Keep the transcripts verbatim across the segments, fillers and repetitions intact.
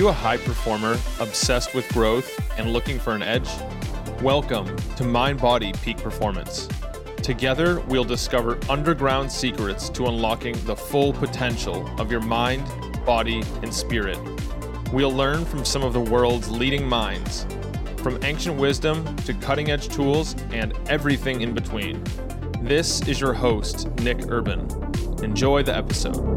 you a high performer obsessed with growth and looking for an edge? Welcome to Mind Body Peak Performance. Together, we'll discover underground secrets to unlocking the full potential of your mind, body, and spirit. We'll learn from some of the world's leading minds, from ancient wisdom to cutting-edge tools and everything in between. This is your host, Nick Urban. Enjoy the episode.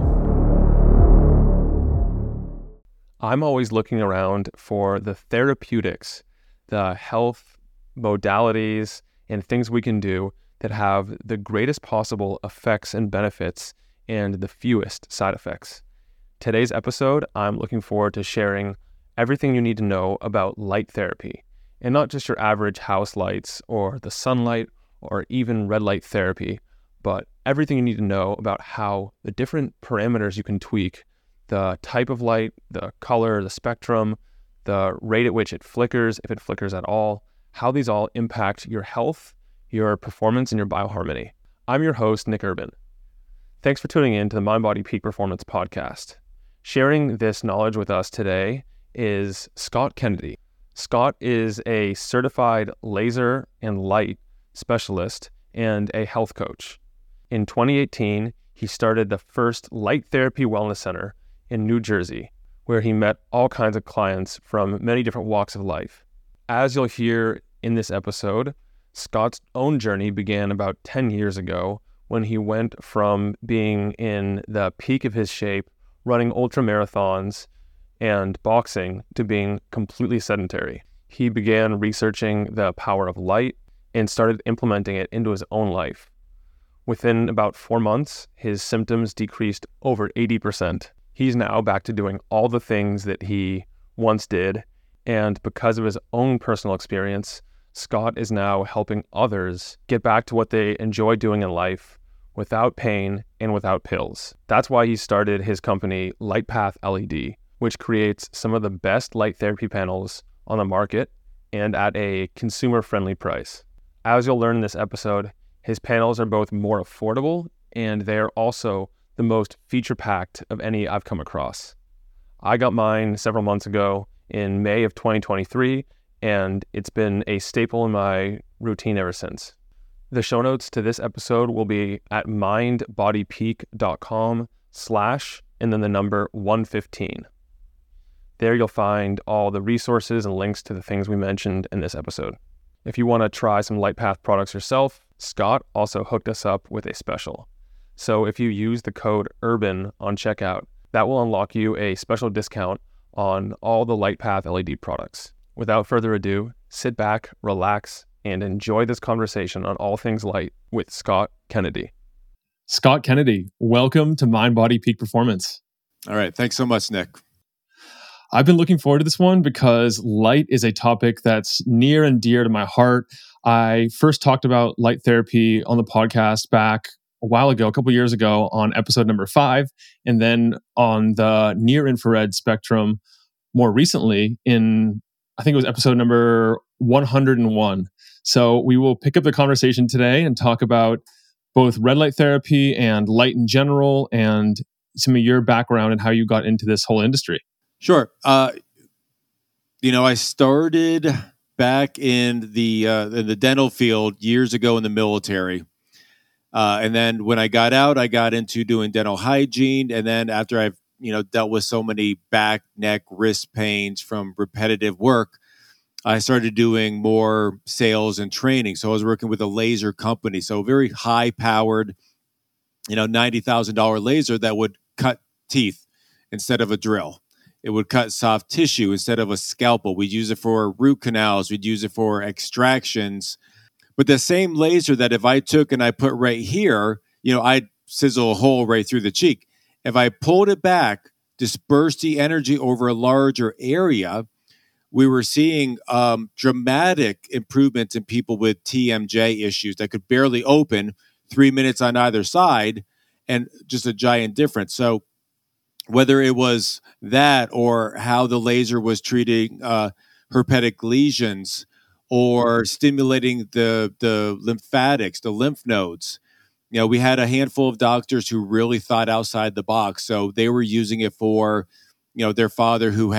I'm always looking around for the therapeutics, the health modalities, and things we can do that have the greatest possible effects and benefits and the fewest side effects. Today's episode, I'm looking forward to sharing everything you need to know about light therapy, and not just your average house lights or the sunlight or even red light therapy, but everything you need to know about how the different parameters you can tweak, the type of light, the color, the spectrum, the rate at which it flickers, if it flickers at all, how these all impact your health, your performance, and your bioharmony. I'm your host, Nick Urban. Thanks for tuning in to the Mind Body Peak Performance podcast. Sharing this knowledge with us today is Scott Kennedy. Scott is a certified laser and light specialist and a health coach. In twenty eighteen, he started the first light therapy wellness center in New Jersey, where he met all kinds of clients from many different walks of life. As you'll hear in this episode, Scott's own journey began about ten years ago when he went from being in the peak of his shape, running ultra marathons and boxing, to being completely sedentary. He began researching the power of light and started implementing it into his own life. Within about four months, his symptoms decreased over eighty percent. He's now back to doing all the things that he once did, and because of his own personal experience, Scott is now helping others get back to what they enjoy doing in life without pain and without pills. That's why he started his company, LightPath L E D, which creates some of the best light therapy panels on the market and at a consumer-friendly price. As you'll learn in this episode, his panels are both more affordable and they are also the most feature-packed of any I've come across. I got mine several months ago in May of twenty twenty-three, and it's been a staple in my routine ever since. The show notes to this episode will be at mindbodypeak.com slash and then the number one fifteen. There you'll find all the resources and links to the things we mentioned in this episode. If you want to try some LightPath products yourself, Scott also hooked us up with a special. So if you use the code URBAN on checkout, that will unlock you a special discount on all the LightPath L E D products. Without further ado, sit back, relax, and enjoy this conversation on all things light with Scott Kennedy. Scott Kennedy, welcome to Mind Body Peak Performance. All right. Thanks so much, Nick. I've been looking forward to this one because light is a topic that's near and dear to my heart. I first talked about light therapy on the podcast back a while ago, a couple years ago, on episode number five, and then on the near infrared spectrum more recently in, I think it was episode number one hundred one. So we will pick up the conversation today and talk about both red light therapy and light in general and some of your background and how you got into this whole industry. Sure. Uh, you know, I started back in the uh, in the dental field years ago in the military. Uh, and then when I got out, I got into doing dental hygiene. And then after I've, you know, dealt with so many back, neck, wrist pains from repetitive work, I started doing more sales and training. So I was working with a laser company. So a very high powered, you know, ninety thousand dollars laser that would cut teeth instead of a drill. It would cut soft tissue instead of a scalpel. We'd use it for root canals. We'd use it for extractions. But the same laser that if I took and I put right here, you know, I'd sizzle a hole right through the cheek. If I pulled it back, dispersed the energy over a larger area, we were seeing um, dramatic improvements in people with T M J issues that could barely open, three minutes on either side, and just a giant difference. So whether it was that or how the laser was treating uh, herpetic lesions or stimulating the the lymphatics, the lymph nodes. You know, we had a handful of doctors who really thought outside the box. So they were using it for, you know, their father who had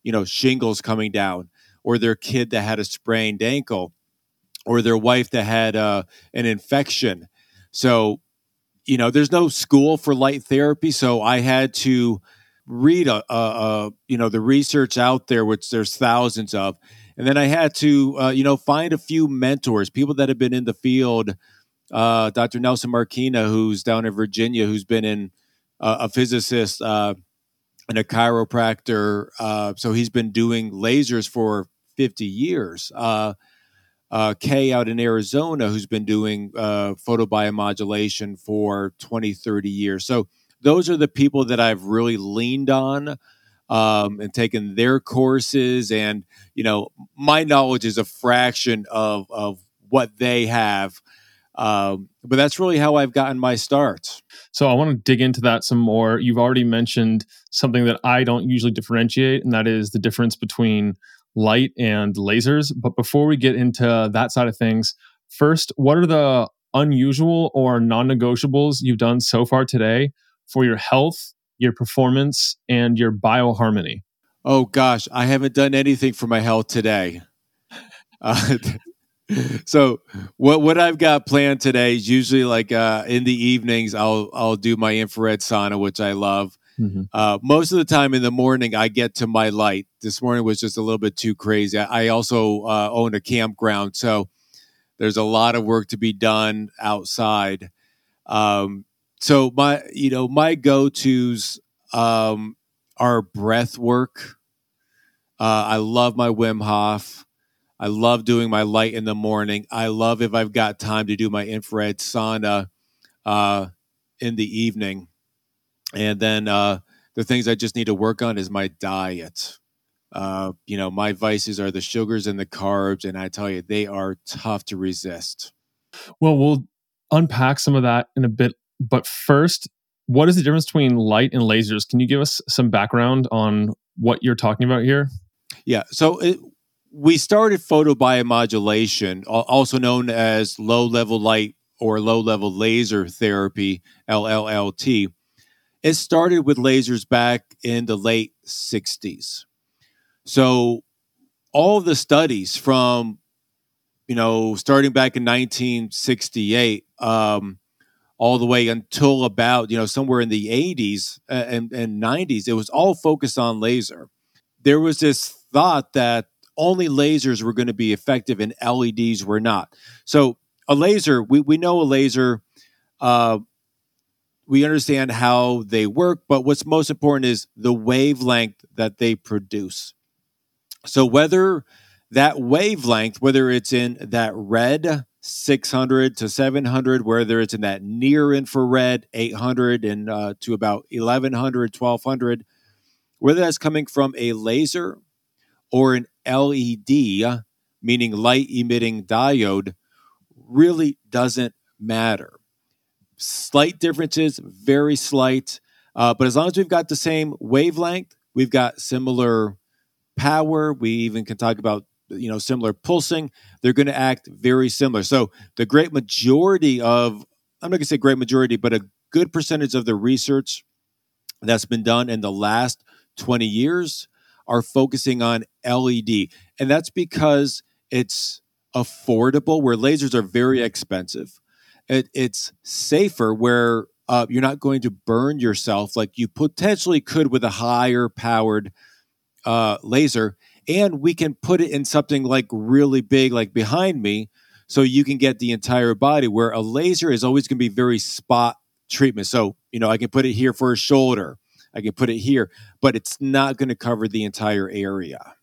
you know, shingles coming down, or their kid that had a sprained ankle, or their wife that had uh, an infection. So, you know, there's no school for light therapy. So I had to read, a, a, a you know, the research out there, which there's thousands of. And then I had to, uh, you know, find a few mentors, people that have been in the field. Uh, Doctor Nelson Marquina, who's down in Virginia, who's been in uh, a physicist uh, and a chiropractor. Uh, so he's been doing lasers for fifty years. Uh, uh, Kay out in Arizona, who's been doing uh, photobiomodulation for twenty, thirty years. So those are the people that I've really leaned on um, and taken their courses. And, you know, my knowledge is a fraction of, of what they have. Um, but that's really how I've gotten my start. So I want to dig into that some more. You've already mentioned something that I don't usually differentiate, and that is the difference between light and lasers. But before we get into that side of things, first, what are the unusual or non-negotiables you've done so far today for your health, your performance, and your bioharmony? Oh gosh, I haven't done anything for my health today. Uh, so what what I've got planned today is usually like uh, in the evenings I'll I'll do my infrared sauna, which I love. Mm-hmm. Uh, most of the time in the morning I get to my light. This morning was just a little bit too crazy. I, I also uh, own a campground, so there's a lot of work to be done outside. Um, so my you know my go-tos um, are breath work. Uh, I love my Wim Hof. I love doing my light in the morning. I love if I've got time to do my infrared sauna uh, in the evening. And then uh, the things I just need to work on is my diet. Uh, you know, my vices are the sugars and the carbs, and I tell you, they are tough to resist. Well, we'll unpack some of that in a bit. But first, what is the difference between light and lasers? Can you give us some background on what you're talking about here? Yeah. So it, we started photobiomodulation, also known as low-level light or low-level laser therapy, L L L T. It started with lasers back in the late sixties. So all of the studies from, you know, starting back in nineteen sixty-eight, um, all the way until about, you know, somewhere in the eighties and, and nineties, it was all focused on laser. There was this thought that only lasers were going to be effective and L E Ds were not. So a laser, we, we know a laser, uh, we understand how they work, but what's most important is the wavelength that they produce. So whether that wavelength, whether it's in that red six hundred to seven hundred, whether it's in that near infrared eight hundred and uh, to about eleven hundred, twelve hundred, whether that's coming from a laser or an L E D, meaning light emitting diode, really doesn't matter. Slight differences, very slight. Uh, but as long as we've got the same wavelength, we've got similar power. We even can talk about, you know, similar pulsing. They're going to act very similar. So the great majority of, I'm not going to say great majority, but a good percentage of the research that's been done in the last twenty years are focusing on L E D. And that's because it's affordable, where lasers are very expensive. It, it's safer, where uh, you're not going to burn yourself like you potentially could with a higher powered uh, laser. And we can put it in something like really big, like behind me, so you can get the entire body, where a laser is always going to be very spot treatment. So, you know, I can put it here for a shoulder. I can put it here, but it's not going to cover the entire area.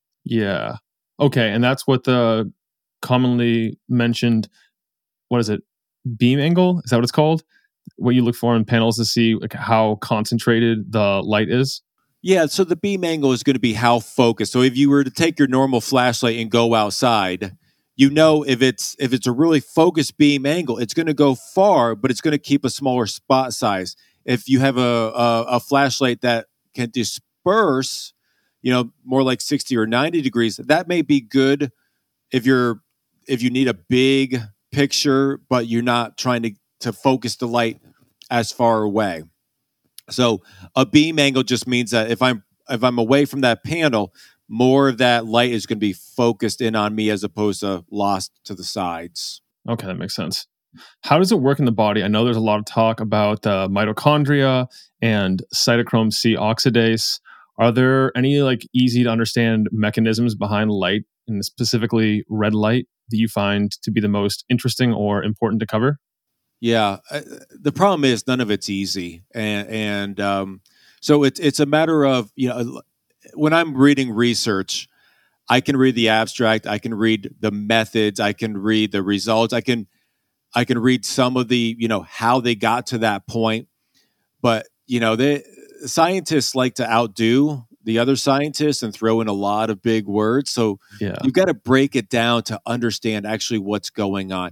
Yeah. Okay. And that's what the commonly mentioned, what is it? Beam angle? Is that what it's called? What you look for in panels to see like how concentrated the light is? Yeah. So the beam angle is going to be how focused. So if you were to take your normal flashlight and go outside, you know, if it's if it's a really focused beam angle, it's going to go far, but it's going to keep a smaller spot size. If you have a, a, a flashlight that can disperse, you know, more like sixty or ninety degrees, that may be good if you're if you need a big picture, but you're not trying to, to focus the light as far away. So a beam angle just means that if I'm if I'm away from that panel, more of that light is going to be focused in on me as opposed to lost to the sides. Okay, that makes sense. How does it work in the body? I know there's a lot of talk about uh, mitochondria and cytochrome C oxidase. Are there any like easy to understand mechanisms behind light, and specifically red light, that you find to be the most interesting or important to cover? Yeah, uh, the problem is none of it's easy, and and um, so it's it's a matter of, you know, when I'm reading research, I can read the abstract, I can read the methods, I can read the results, I can I can read some of the, you know, how they got to that point, but you know, the scientists like to outdo the other scientists and throw in a lot of big words, so Yeah. you've got to break it down to understand actually what's going on.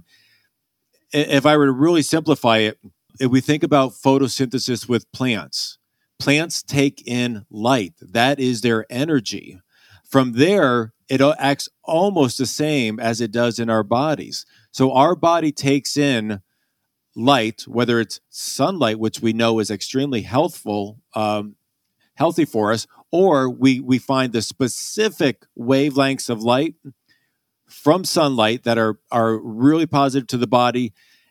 If I were to really simplify it, if we think about photosynthesis with plants, plants take in light. That is their energy. From there, it acts almost the same as it does in our bodies. So our body takes in light, whether it's sunlight, which we know is extremely healthful, um, healthy for us, or we we find the specific wavelengths of light from sunlight that are are really positive to the body,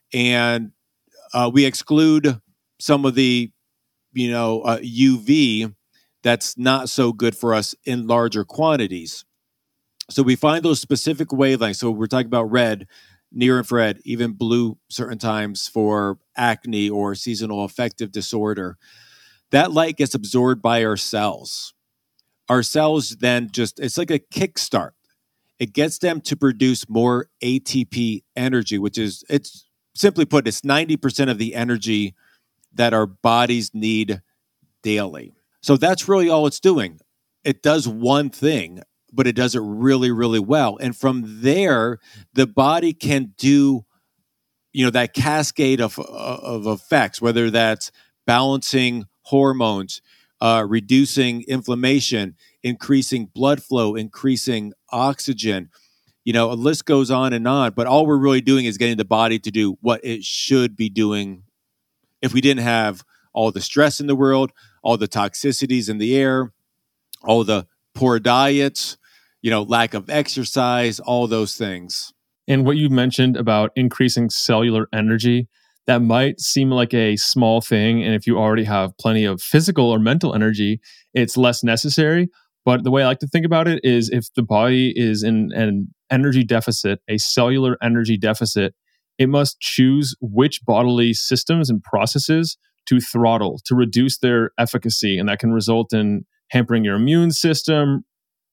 and uh, we exclude some of the, you know, uh, U V that's not so good for us in larger quantities. So we find those specific wavelengths. So we're talking about red, near infrared, even blue certain times for acne or seasonal affective disorder. That light gets absorbed by our cells. Our cells then just, it's like a kickstart. It gets them to produce more A T P energy, which is, it's simply put, it's ninety percent of the energy that our bodies need daily. So that's really all it's doing. It does one thing, but it does it really, really well. And from there, the body can do, you know, that cascade of, of effects, whether that's balancing hormones, uh, reducing inflammation, increasing blood flow, increasing oxygen. You know, a list goes on and on, but all we're really doing is getting the body to do what it should be doing. If we didn't have all the stress in the world, all the toxicities in the air, all the poor diets, you know, lack of exercise, all those things. And what you mentioned about increasing cellular energy, that might seem like a small thing. And if you already have plenty of physical or mental energy, it's less necessary. But the way I like to think about it is if the body is in an energy deficit, a cellular energy deficit, it must choose which bodily systems and processes to throttle to reduce their efficacy. And that can result in hampering your immune system,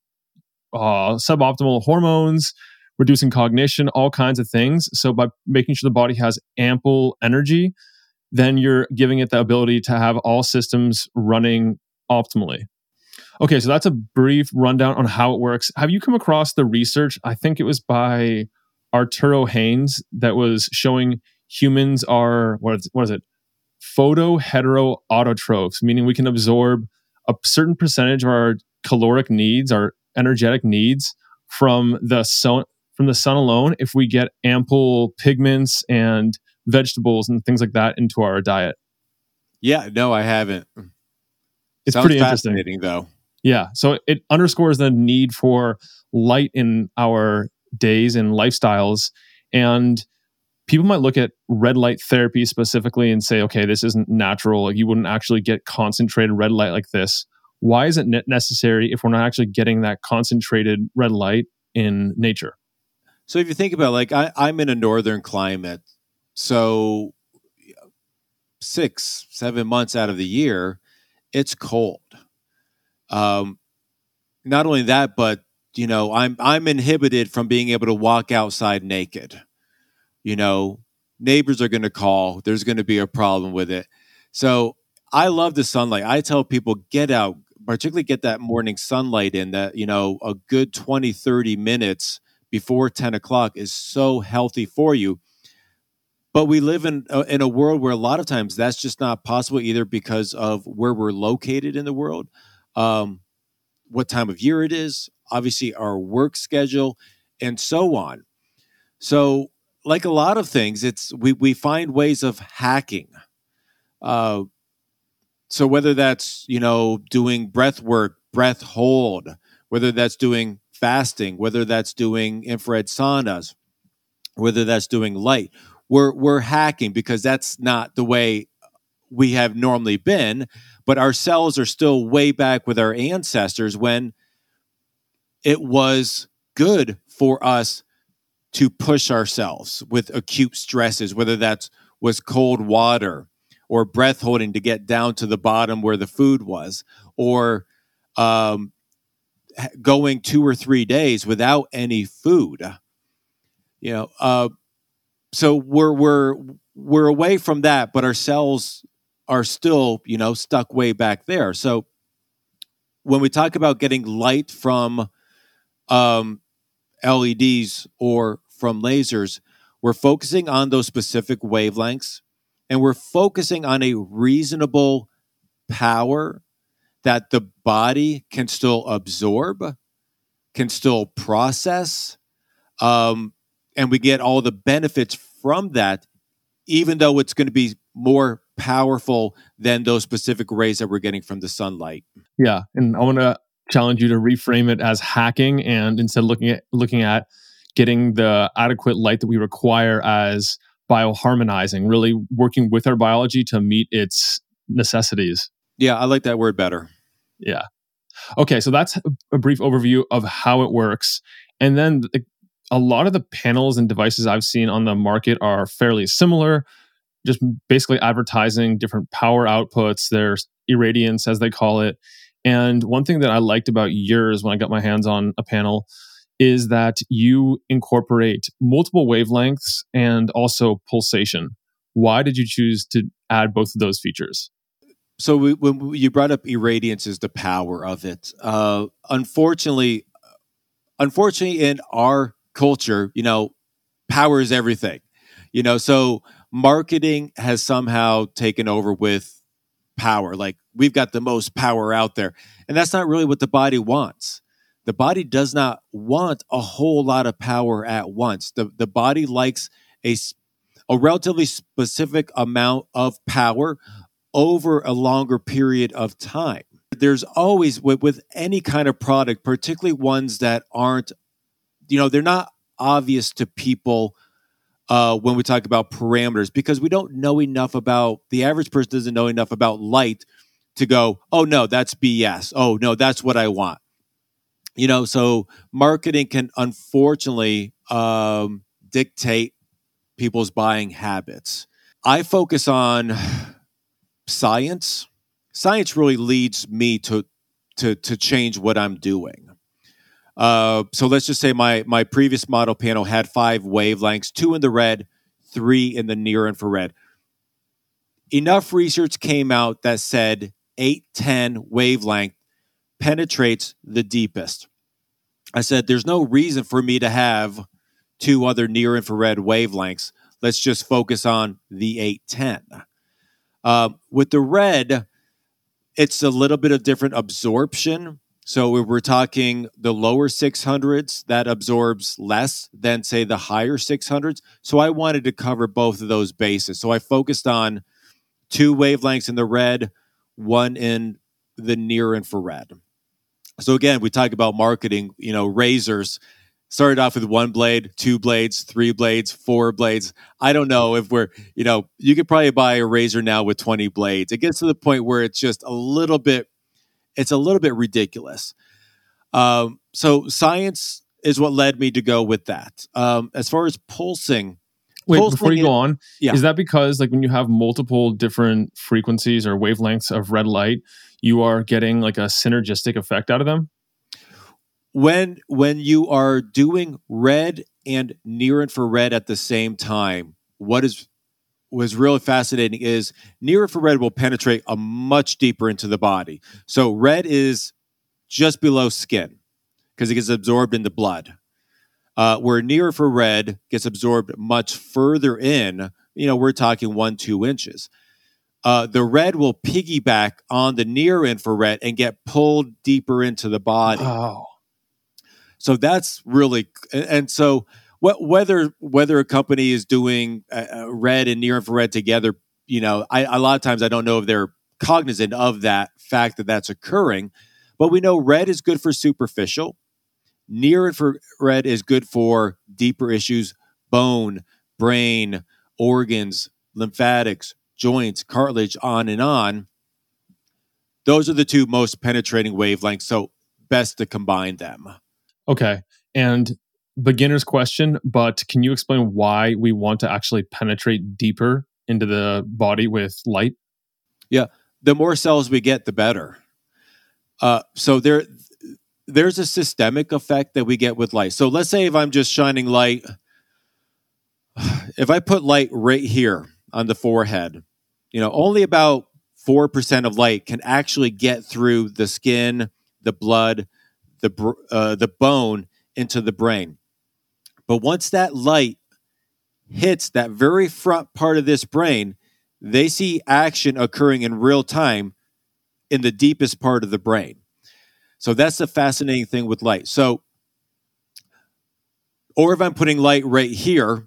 uh, suboptimal hormones, reducing cognition, all kinds of things. So by making sure the body has ample energy, then you're giving it the ability to have all systems running optimally. Okay, so that's a brief rundown on how it works. Have you come across the research? I think it was by Arturo Haynes that was showing humans are, what is, what is it? Photoheteroautotrophs, meaning we can absorb a certain percentage of our caloric needs, our energetic needs from the sun, from the sun alone if we get ample pigments and vegetables and things like that into our diet. Yeah, no, I haven't. It's Sounds pretty interesting. fascinating, though. Yeah, so it underscores the need for light in our days and lifestyles. And people might look at red light therapy specifically and say, okay, this isn't natural. Like, you wouldn't actually get concentrated red light like this. Why is it necessary if we're not actually getting that concentrated red light in nature? So if you think about, like, I, I'm in a northern climate, so six, seven months out of the year, it's cold. Um, not only that, but you know, I'm I'm inhibited from being able to walk outside naked. You know, neighbors are going to call. There's going to be a problem with it. So I love the sunlight. I tell people, get out, particularly get that morning sunlight in. That, you know, a good twenty, thirty minutes before ten o'clock is so healthy for you. But we live in a, in a world where a lot of times that's just not possible, either because of where we're located in the world, um, what time of year it is, obviously our work schedule, and so on. So, like a lot of things, it's we we find ways of hacking. Uh, so whether that's, you know, doing breath work breath hold, whether that's doing fasting, whether that's doing infrared saunas, whether that's doing light. We're we're hacking because that's not the way we have normally been, but our cells are still way back with our ancestors when it was good for us to push ourselves with acute stresses, whether that's was cold water or breath holding to get down to the bottom where the food was, or um, going two or three days without any food. You know, uh, so we're we're we're away from that, but our cells are still, you know, stuck way back there. So when we talk about getting light from um, L E Ds or from lasers, we're focusing on those specific wavelengths, and we're focusing on a reasonable power that the body can still absorb, can still process, um, and we get all the benefits from that, even though it's going to be more powerful than those specific rays that we're getting from the sunlight. Yeah, and I want to challenge you to reframe it as hacking, and instead looking at looking at getting the adequate light that we require as bioharmonizing, really working with our biology to meet its necessities. Yeah, I like that word better. Yeah. Okay, so that's a brief overview of how it works. And then a lot of the panels and devices I've seen on the market are fairly similar, just basically advertising different power outputs. There's irradiance, as they call it. And one thing that I liked about yours when I got my hands on a panel is that you incorporate multiple wavelengths and also pulsation. Why did you choose to add both of those features? So we, when you brought up irradiance as the power of it, uh, unfortunately, unfortunately in our culture, you know, power is everything. You know, so marketing has somehow taken over with power. Like, we've got the most power out there. And that's not really what the body wants. The body does not want a whole lot of power at once. The, the body likes a, a relatively specific amount of power over a longer period of time. There's always, with, with any kind of product, particularly ones that aren't, you know, they're not obvious to people uh, when we talk about parameters, because we don't know enough about, the average person doesn't know enough about light to go, oh no, that's B S. Oh no, that's what I want. You know, so marketing can unfortunately um, dictate people's buying habits. I focus on science. Science really leads me to to to change what I'm doing. Uh, so let's just say my my previous model panel had five wavelengths, two in the red, three in the near infrared. Enough research came out that said eight ten wavelength penetrates the deepest. I said, there's no reason for me to have two other near infrared wavelengths. Let's just focus on the eight ten. Uh, with the red, it's a little bit of different absorption. So if we're talking the lower six hundreds, that absorbs less than, say, the higher six hundreds. So I wanted to cover both of those bases. So I focused on two wavelengths in the red, one in the near infrared. So again, we talk about marketing, you know, razors started off with one blade, two blades, three blades, four blades. I don't know if we're, you know, you could probably buy a razor now with twenty blades. It gets to the point where it's just a little bit, it's a little bit ridiculous. Um, so science is what led me to go with that. Um, as far as pulsing, Wait, pulsing before you in, go on, yeah. is that because like when you have multiple different frequencies or wavelengths of red light, you are getting like a synergistic effect out of them? When when you are doing red and near infrared at the same time, what is was really fascinating is near infrared will penetrate a much deeper into the body. So red is just below skin because it gets absorbed in the blood. Uh, where near infrared gets absorbed much further in, you know, we're talking one, two inches. Uh, the red will piggyback on the near infrared and get pulled deeper into the body. Oh. So that's really, and so what, whether whether a company is doing uh, red and near infrared together, you know, I, a lot of times I don't know if they're cognizant of that fact that that's occurring. But we know red is good for superficial. Near infrared is good for deeper issues, bone, brain, organs, lymphatics, joints, cartilage, on and on. Those are the two most penetrating wavelengths, so best to combine them. Okay. And beginner's question, but can you explain why we want to actually penetrate deeper into the body with light? Yeah. The more cells we get, the better. Uh, so there, there's a systemic effect that we get with light. So let's say if I'm just shining light, if I put light right here on the forehead, you know, only about four percent of light can actually get through the skin, the blood, the uh, the bone into the brain. But once that light hits that very front part of this brain, they see action occurring in real time in the deepest part of the brain. So that's the fascinating thing with light. So, or if I'm putting light right here,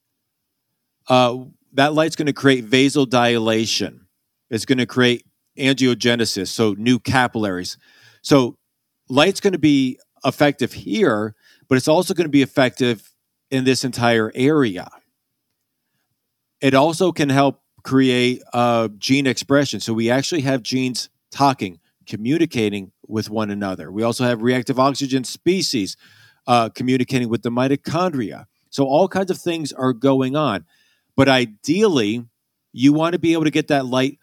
uh, that light's going to create vasodilation. It's going to create angiogenesis, so new capillaries. So light's going to be effective here, but it's also going to be effective in this entire area. It also can help create uh, gene expression. So we actually have genes talking, communicating with one another. We also have reactive oxygen species uh, communicating with the mitochondria. So all kinds of things are going on. But ideally, you want to be able to get that light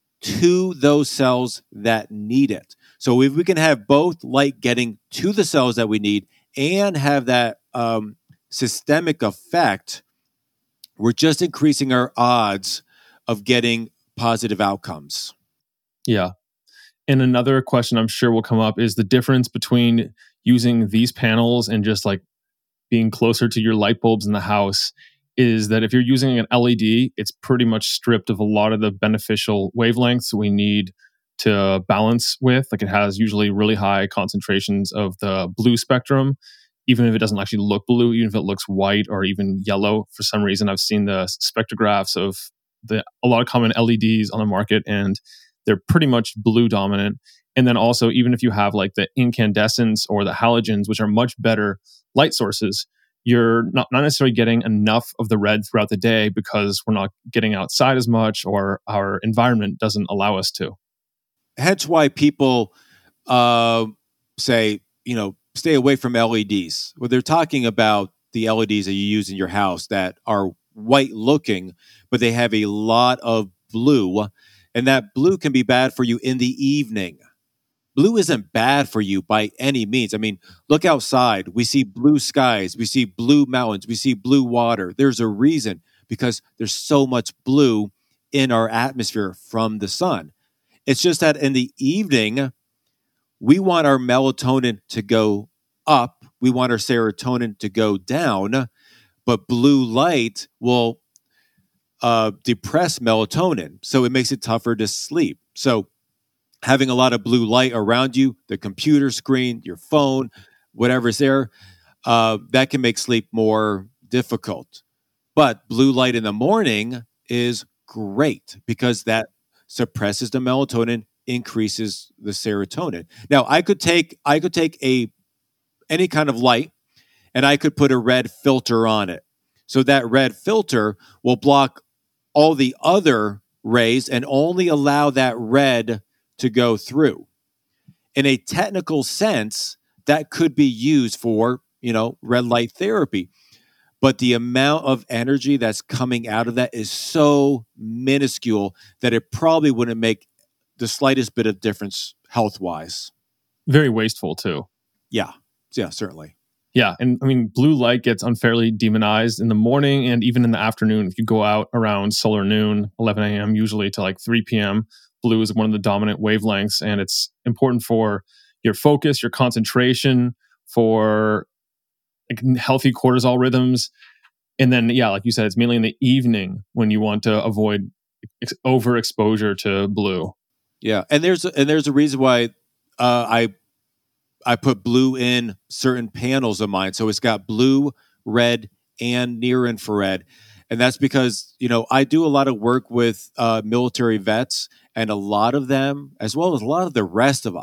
to those cells that need it. So if we can have both light getting to the cells that we need and have that um, systemic effect, we're just increasing our odds of getting positive outcomes. Yeah. And another question I'm sure will come up is the difference between using these panels and just like being closer to your light bulbs in the house is that if you're using an L E D, it's pretty much stripped of a lot of the beneficial wavelengths we need to balance with. Like it has usually really high concentrations of the blue spectrum, even if it doesn't actually look blue, even if it looks white or even yellow. For some reason, I've seen the spectrographs of the a lot of common L E Ds on the market, and they're pretty much blue dominant. And then also, even if you have like the incandescents or the halogens, which are much better light sources, you're not, not necessarily getting enough of the red throughout the day because we're not getting outside as much or our environment doesn't allow us to. Hence why people uh, say, you know, stay away from L E Ds. Well, they're talking about the L E Ds that you use in your house that are white looking, but they have a lot of blue. And that blue can be bad for you in the evening. Blue isn't bad for you by any means. I mean, look outside. We see blue skies. We see blue mountains. We see blue water. There's a reason, because there's so much blue in our atmosphere from the sun. It's just that in the evening, we want our melatonin to go up. We want our serotonin to go down. But blue light will uh, depress melatonin. So it makes it tougher to sleep. So having a lot of blue light around you, the computer screen, your phone, whatever's there, uh, that can make sleep more difficult. But blue light in the morning is great because that suppresses the melatonin, increases the serotonin. Now, I could take I could take a any kind of light and I could put a red filter on it. So that red filter will block all the other rays and only allow that red to go through. In a technical sense, that could be used for, you know, red light therapy. But the amount of energy that's coming out of that is so minuscule that it probably wouldn't make the slightest bit of difference health-wise. Very wasteful too. Yeah. Yeah, certainly. Yeah. And I mean, blue light gets unfairly demonized in the morning and even in the afternoon. If you go out around solar noon, eleven a.m., usually to like three p.m., blue is one of the dominant wavelengths, and it's important for your focus, your concentration, for like healthy cortisol rhythms. And then, yeah, like you said, it's mainly in the evening when you want to avoid ex- overexposure to blue. Yeah, and there's a, and there's a reason why uh, I I put blue in certain panels of mine. So it's got blue, red, and near infrared. And that's because, you know, I do a lot of work with uh, military vets, and a lot of them, as well as a lot of the rest of us,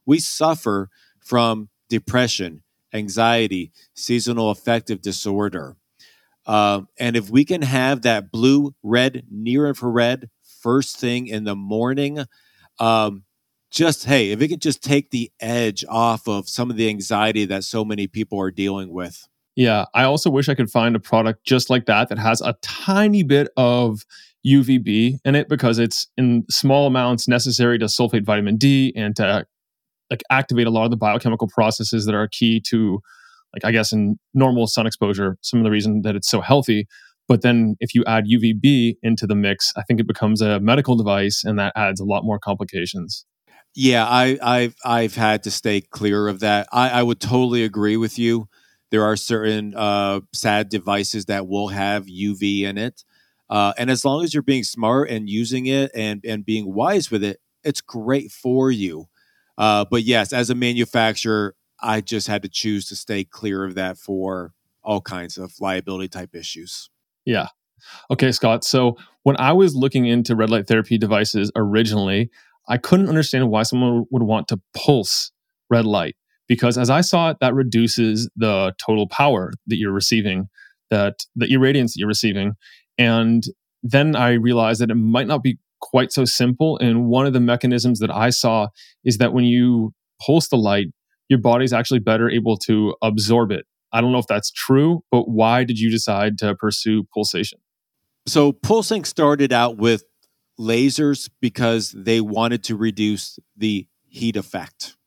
we suffer from depression, anxiety, seasonal affective disorder. Um, and if we can have that blue, red, near infrared first thing in the morning, um, just, hey, if it can just take the edge off of some of the anxiety that so many people are dealing with. Yeah, I also wish I could find a product just like that that has a tiny bit of U V B in it, because it's in small amounts necessary to sulfate vitamin D and to like activate a lot of the biochemical processes that are key to, like, I guess, in normal sun exposure, some of the reason that it's so healthy. But then if you add U V B into the mix, I think it becomes a medical device, and that adds a lot more complications. Yeah, I, I've I've had to stay clear of that. I, I would totally agree with you. There are certain uh, S A D devices that will have U V in it, uh, and as long as you're being smart and using it and and being wise with it, it's great for you. Uh, but yes, as a manufacturer, I just had to choose to stay clear of that for all kinds of liability type issues. Yeah. Okay, Scott. So when I was looking into red light therapy devices originally, I couldn't understand why someone would want to pulse red light, because as I saw it, that reduces the total power that you're receiving, that the irradiance that you're receiving. And then I realized that it might not be quite so simple. And one of the mechanisms that I saw is that when you pulse the light, your body's actually better able to absorb it. I don't know if that's true, but why did you decide to pursue pulsation? So pulsing started out with lasers because they wanted to reduce the heat effect.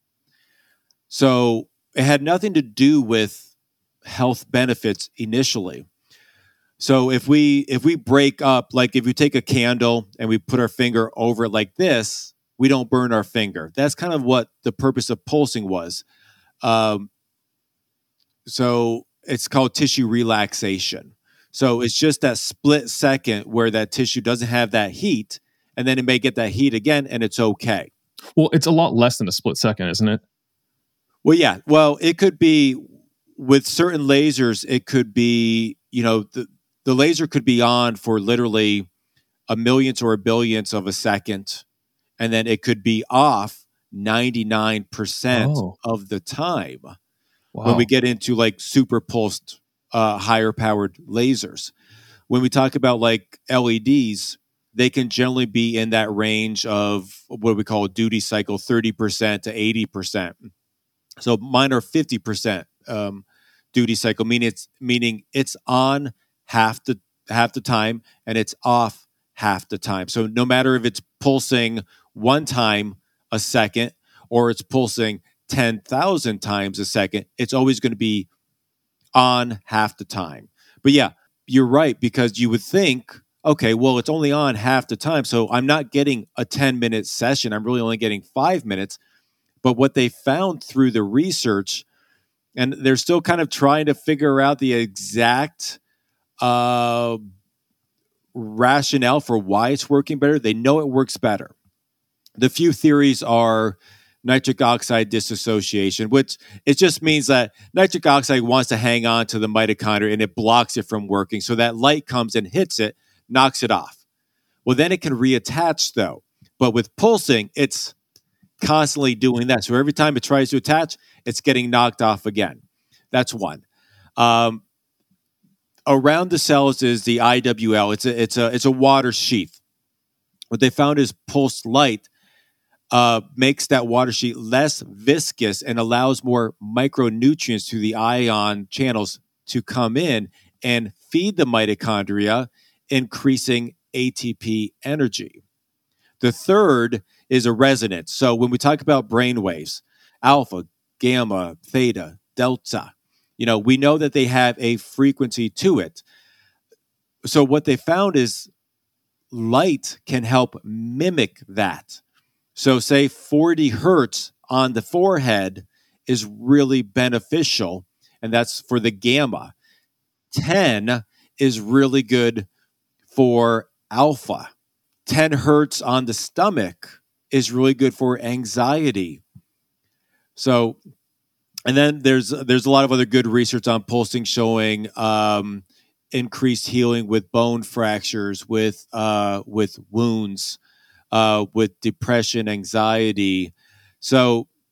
So it had nothing to do with health benefits initially. So if we if we break up, like if you take a candle and we put our finger over it like this, we don't burn our finger. That's kind of what the purpose of pulsing was. Um, so it's called tissue relaxation. So it's just that split second where that tissue doesn't have that heat, and then it may get that heat again, and it's okay. Well, it's a lot less than a split second, isn't it? Well, yeah. Well, it could be with certain lasers, it could be, you know, the, the laser could be on for literally a millionth or a billionth of a second, and then it could be off ninety-nine percent Oh. of the time. Wow. When we get into like super pulsed, uh, higher powered lasers. When we talk about like L E Ds, they can generally be in that range of what we call a duty cycle, thirty percent to eighty percent. So mine are fifty percent um, duty cycle, meaning it's meaning it's on half the half the time and it's off half the time. So no matter if it's pulsing one time a second or it's pulsing ten thousand times a second, it's always going to be on half the time. But yeah, you're right, because you would think, okay, well, it's only on half the time, so I'm not getting a ten minute session. I'm really only getting five minutes. But what they found through the research, and they're still kind of trying to figure out the exact uh, rationale for why it's working better. They know it works better. The few theories are nitric oxide dissociation, which it just means that nitric oxide wants to hang on to the mitochondria and it blocks it from working. So that light comes and hits it, knocks it off. Well, then it can reattach though. But with pulsing, it's constantly doing that. So every time it tries to attach, it's getting knocked off again. That's one. Um, around the cells is the I W L. It's a it's a it's a water sheath. What they found is pulsed light uh, makes that water sheet less viscous and allows more micronutrients to the ion channels to come in and feed the mitochondria, increasing A T P energy. The third is a resonance. So when we talk about brain waves, alpha, gamma, theta, delta, you know, we know that they have a frequency to it. So what they found is light can help mimic that. So say forty hertz on the forehead is really beneficial, and that's for the gamma. ten is really good for alpha. ten hertz on the stomach is really good for anxiety. So, and then there's there's a lot of other good research on pulsing showing um, increased healing with bone fractures, with uh, with wounds, uh, with depression, anxiety. So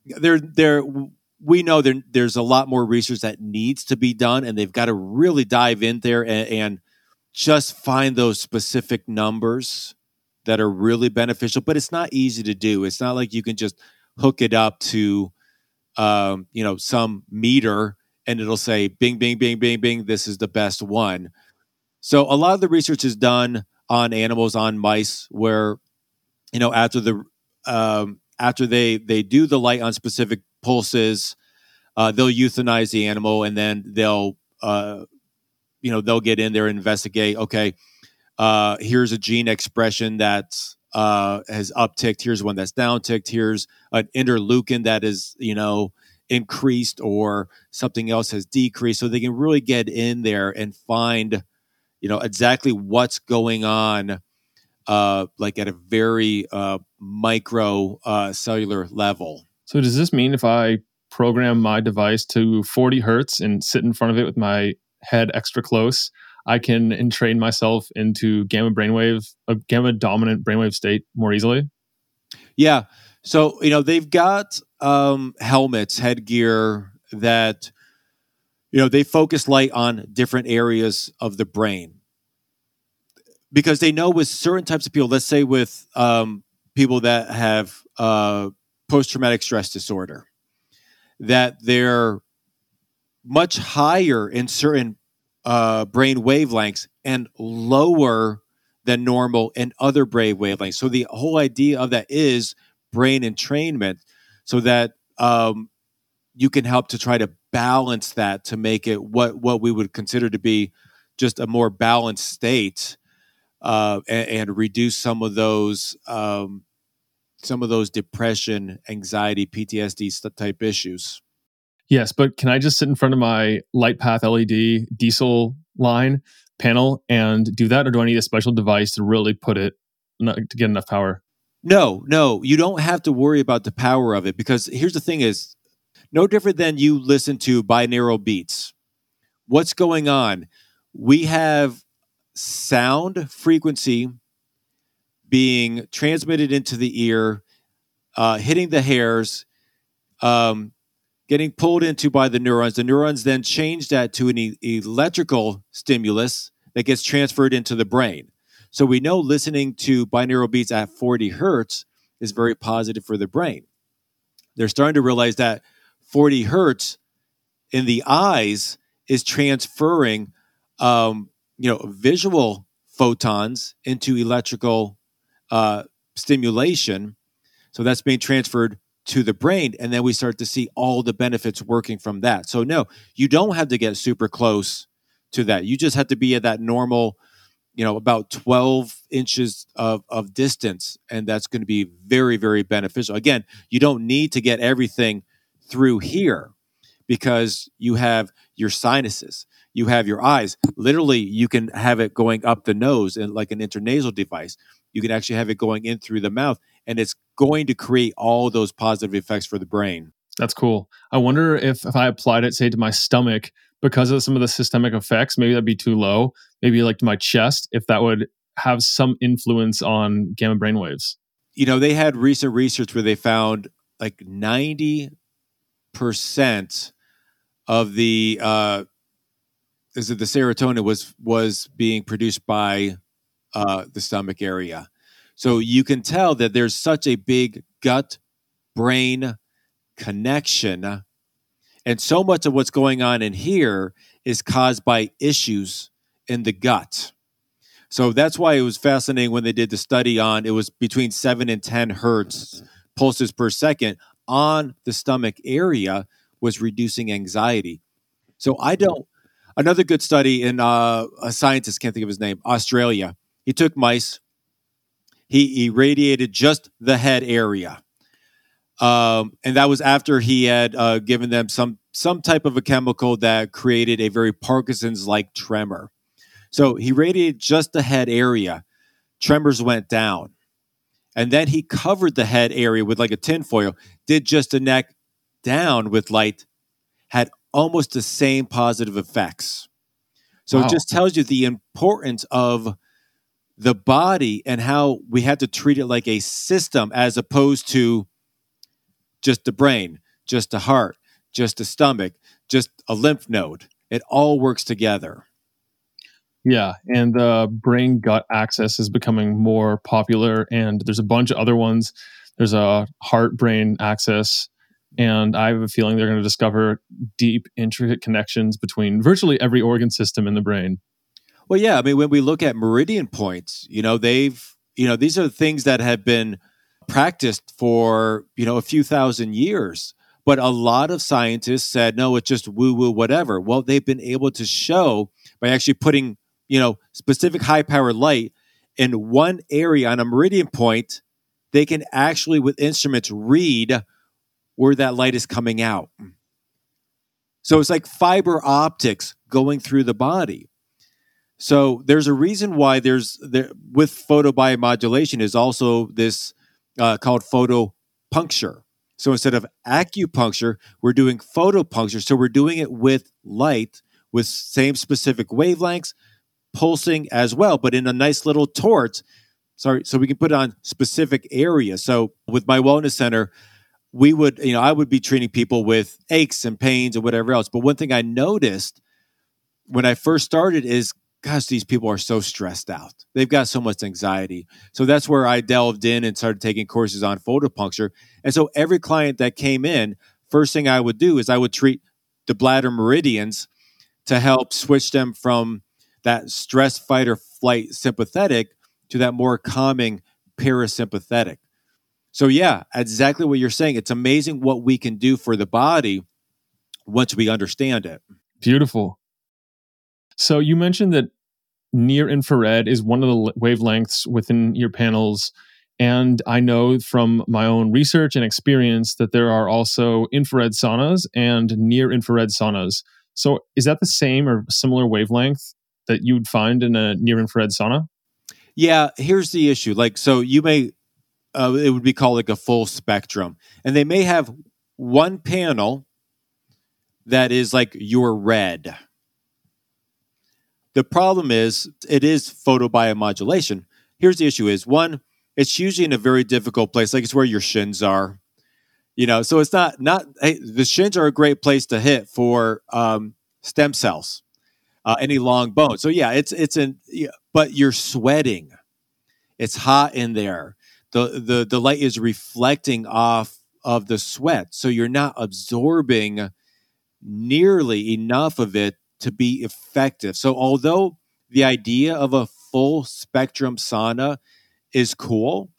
there, there, we know there, there's a lot more research that needs to be done, and they've got to really dive in there and, and just find those specific numbers that are really beneficial. But it's not easy to do. It's not like you can just hook it up to, um, you know, some meter and it'll say, bing, bing, bing, bing, bing, this is the best one. So a lot of the research is done on animals, on mice, where, you know, after the um, after they they do the light on specific pulses, uh, they'll euthanize the animal, and then they'll uh, you know they'll get in there and investigate. Okay, uh, here's a gene expression that uh, has upticked. Here's one that's downticked. Here's an interleukin that is you know increased, or something else has decreased. So they can really get in there and find you know exactly what's going on. Uh, like at a very uh, micro uh, cellular level. So does this mean if I program my device to forty hertz and sit in front of it with my head extra close, I can entrain myself into gamma brainwave, a gamma dominant brainwave state more easily? Yeah. So, you know, they've got um, helmets, headgear that, you know, they focus light on different areas of the brain. Because they know with certain types of people, let's say with um, people that have uh, post-traumatic stress disorder, that they're much higher in certain uh, brain wavelengths and lower than normal in other brain wavelengths. So the whole idea of that is brain entrainment, so that um, you can help to try to balance that to make it what, what we would consider to be just a more balanced state. Uh, and, and reduce some of those, um, some of those depression, anxiety, P T S D type issues. Yes, but can I just sit in front of my LightPath L E D diesel line panel and do that, or do I need a special device to really put it to get enough power? No, no, you don't have to worry about the power of it, because here's the thing: is no different than you listen to binaural beats. What's going on? We have sound frequency being transmitted into the ear, uh, hitting the hairs, um, getting pulled into by the neurons. The neurons then change that to an e- electrical stimulus that gets transferred into the brain. So we know listening to binaural beats at forty hertz is very positive for the brain. They're starting to realize that forty hertz in the eyes is transferring um, you know, visual photons into electrical uh, stimulation. So that's being transferred to the brain. And then we start to see all the benefits working from that. So no, you don't have to get super close to that. You just have to be at that normal, you know, about twelve inches of, of distance. And that's going to be very, very beneficial. Again, you don't need to get everything through here, because you have your sinuses, you have your eyes. Literally, you can have it going up the nose and like an intranasal device. You can actually have it going in through the mouth, and it's going to create all those positive effects for the brain. That's cool. I wonder if, if I applied it, say, to my stomach, because of some of the systemic effects, maybe that'd be too low. Maybe like to my chest, if that would have some influence on gamma brainwaves. You know, they had recent research where they found like ninety percent of the uh, is it the serotonin was was being produced by uh, the stomach area. So you can tell that there's such a big gut brain connection, and so much of what's going on in here is caused by issues in the gut. So that's why it was fascinating when they did the study on, it was between seven and ten hertz pulses per second on the stomach area was reducing anxiety. So I don't, another good study in uh, a scientist, can't think of his name, Australia. He took mice, he irradiated just the head area. Um, and that was after he had uh, given them some some type of a chemical that created a very Parkinson's-like tremor. So he radiated just the head area. Tremors went down. And then he covered the head area with like a tinfoil, did just the neck down with light, had almost the same positive effects. So wow. It just tells you the importance of the body and how we have to treat it like a system as opposed to just the brain. just a heart, just a stomach, just a lymph node. It all works together. Yeah, and the brain gut axis is becoming more popular, and there's a bunch of other ones. There's a heart brain axis, and I have a feeling they're going to discover deep, intricate connections between virtually every organ system in the brain. Well, yeah, I mean, when we look at meridian points, you know, they've, you know, these are things that have been practiced for, you know, a few thousand years. But a lot of scientists said, no, it's just woo-woo, whatever. Well, they've been able to show by actually putting, you know, specific high-powered light in one area on a meridian point, they can actually, with instruments, read where that light is coming out. So it's like fiber optics going through the body. So there's a reason why there's, there, with photobiomodulation is also this uh, called photopuncture. So instead of acupuncture, we're doing photopuncture. So we're doing it with light, with same specific wavelengths, pulsing as well, but in a nice little torch. Sorry, so we can put it on specific areas. So with my wellness center, we would, you know, I would be treating people with aches and pains and whatever else. But one thing I noticed when I first started is, gosh, these people are so stressed out. They've got so much anxiety. So that's where I delved in and started taking courses on photopuncture. And so every client that came in, first thing I would do is I would treat the bladder meridians to help switch them from that stress, fight, or flight sympathetic to that more calming parasympathetic. So yeah, exactly what you're saying. It's amazing what we can do for the body once we understand it. Beautiful. So you mentioned that near infrared is one of the wavelengths within your panels. And I know from my own research and experience that there are also infrared saunas and near infrared saunas. So is that the same or similar wavelength that you would find in a near infrared sauna? Yeah, here's the issue. Like, so you may, uh, it would be called like a full spectrum. And they may have one panel that is like your red. The problem is it is photobiomodulation. Here's the issue is, one, it's usually in a very difficult place, like it's where your shins are. You know, so it's not, not hey, the shins are a great place to hit for um, stem cells, uh, any long bone. So yeah, it's, it's an, yeah, but you're sweating. It's hot in there. The, the, the light is reflecting off of the sweat. So you're not absorbing nearly enough of it to be effective. So although the idea of a full spectrum sauna is cool,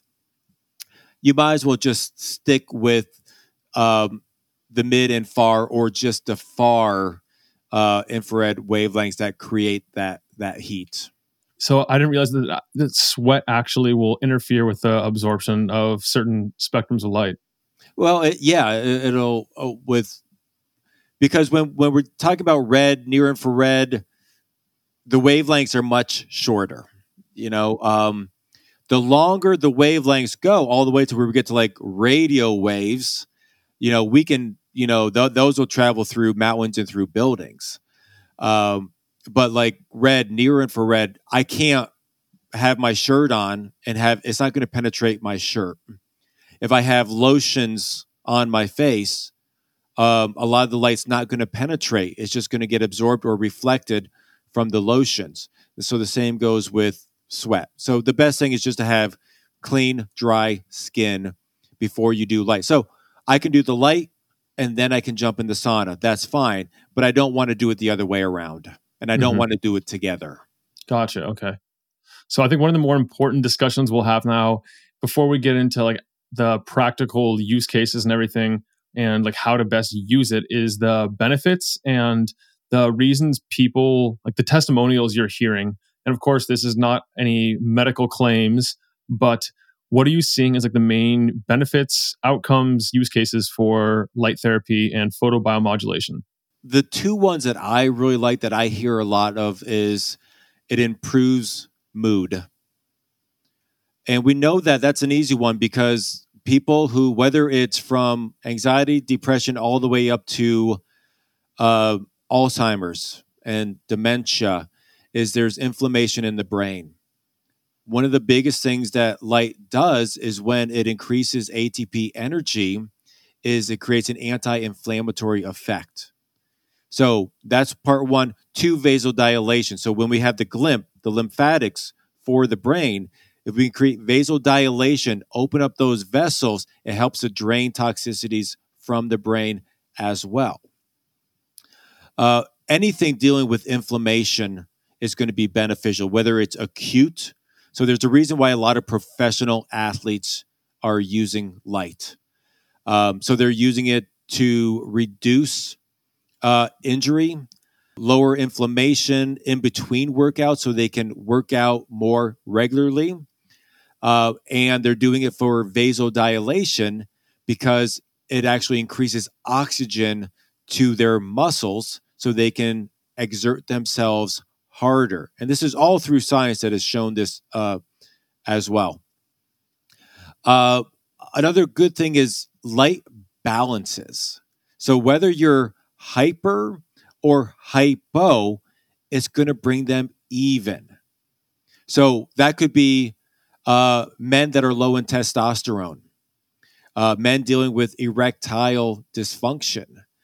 you might as well just stick with um, the mid and far, or just the far uh, infrared wavelengths that create that that heat. So I didn't realize that, that sweat actually will interfere with the absorption of certain spectrums of light. Well, it, yeah, it, it'll uh, with because when when we're talking about red, near infrared, the wavelengths are much shorter. You know, um, the longer the wavelengths go, all the way to where we get to like radio waves, you know, we can, you know, th- those will travel through mountains and through buildings. Um, but like red, near infrared, I can't have my shirt on and have, it's not going to penetrate my shirt. If I have lotions on my face, um, a lot of the light's not going to penetrate. It's just going to get absorbed or reflected from the lotions. So the same goes with sweat. So the best thing is just to have clean, dry skin before you do light. So I can do the light and then I can jump in the sauna. That's fine. But I don't want to do it the other way around. And I don't Mm-hmm. want to do it together. Gotcha. Okay. So I think one of the more important discussions we'll have now, before we get into like the practical use cases and everything, and like how to best use it, is the benefits and the reasons people, like the testimonials you're hearing. And of course, this is not any medical claims, but what are you seeing as like the main benefits, outcomes, use cases for light therapy and photobiomodulation? The two ones that I really like that I hear a lot of is it improves mood. And we know that that's an easy one because people who, whether it's from anxiety, depression, all the way up to uh, Alzheimer's and dementia, is there's inflammation in the brain. One of the biggest things that light does is when it increases A T P energy, is it creates an anti-inflammatory effect. So that's part one. Two, vasodilation. So when we have the glymph, the lymphatics for the brain, if we create vasodilation, open up those vessels, it helps to drain toxicities from the brain as well. Uh, anything dealing with inflammation is going to be beneficial, whether it's acute. So there's a reason why a lot of professional athletes are using light. Um, so they're using it to reduce uh, injury, lower inflammation in between workouts so they can work out more regularly. Uh, and they're doing it for vasodilation because it actually increases oxygen to their muscles so they can exert themselves harder. And this is all through science that has shown this uh, as well. Uh, another good thing is light balances. So whether you're hyper or hypo, it's going to bring them even. So that could be uh, men that are low in testosterone, uh, men dealing with erectile dysfunction,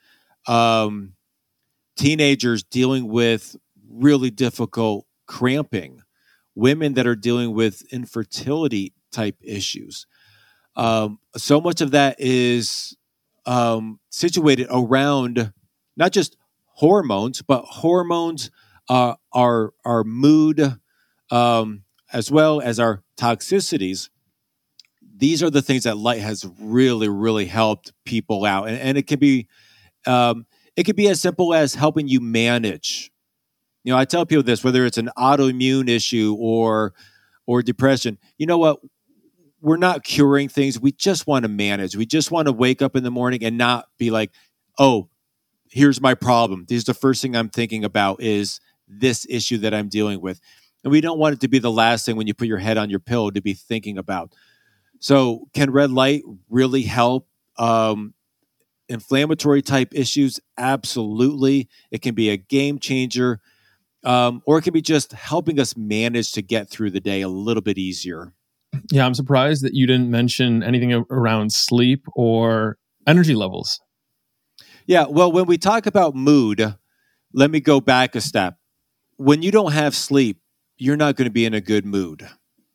um, teenagers dealing with really difficult cramping, women that are dealing with infertility type issues. Um, so much of that is um, situated around not just hormones, but hormones uh, are our mood um, as well as our toxicities. These are the things that light has really, really helped people out, and, and it can be um, it can be as simple as helping you manage. You know, I tell people this, whether it's an autoimmune issue or or depression. You know what? We're not curing things. We just want to manage. We just want to wake up in the morning and not be like, oh, here's my problem. This is the first thing I'm thinking about is this issue that I'm dealing with. And we don't want it to be the last thing when you put your head on your pillow to be thinking about. So can red light really help um, inflammatory type issues? Absolutely. It can be a game changer, um, or it can be just helping us manage to get through the day a little bit easier. Yeah, I'm surprised that you didn't mention anything around sleep or energy levels. Yeah, well, when we talk about mood, let me go back a step. When you don't have sleep, you're not going to be in a good mood.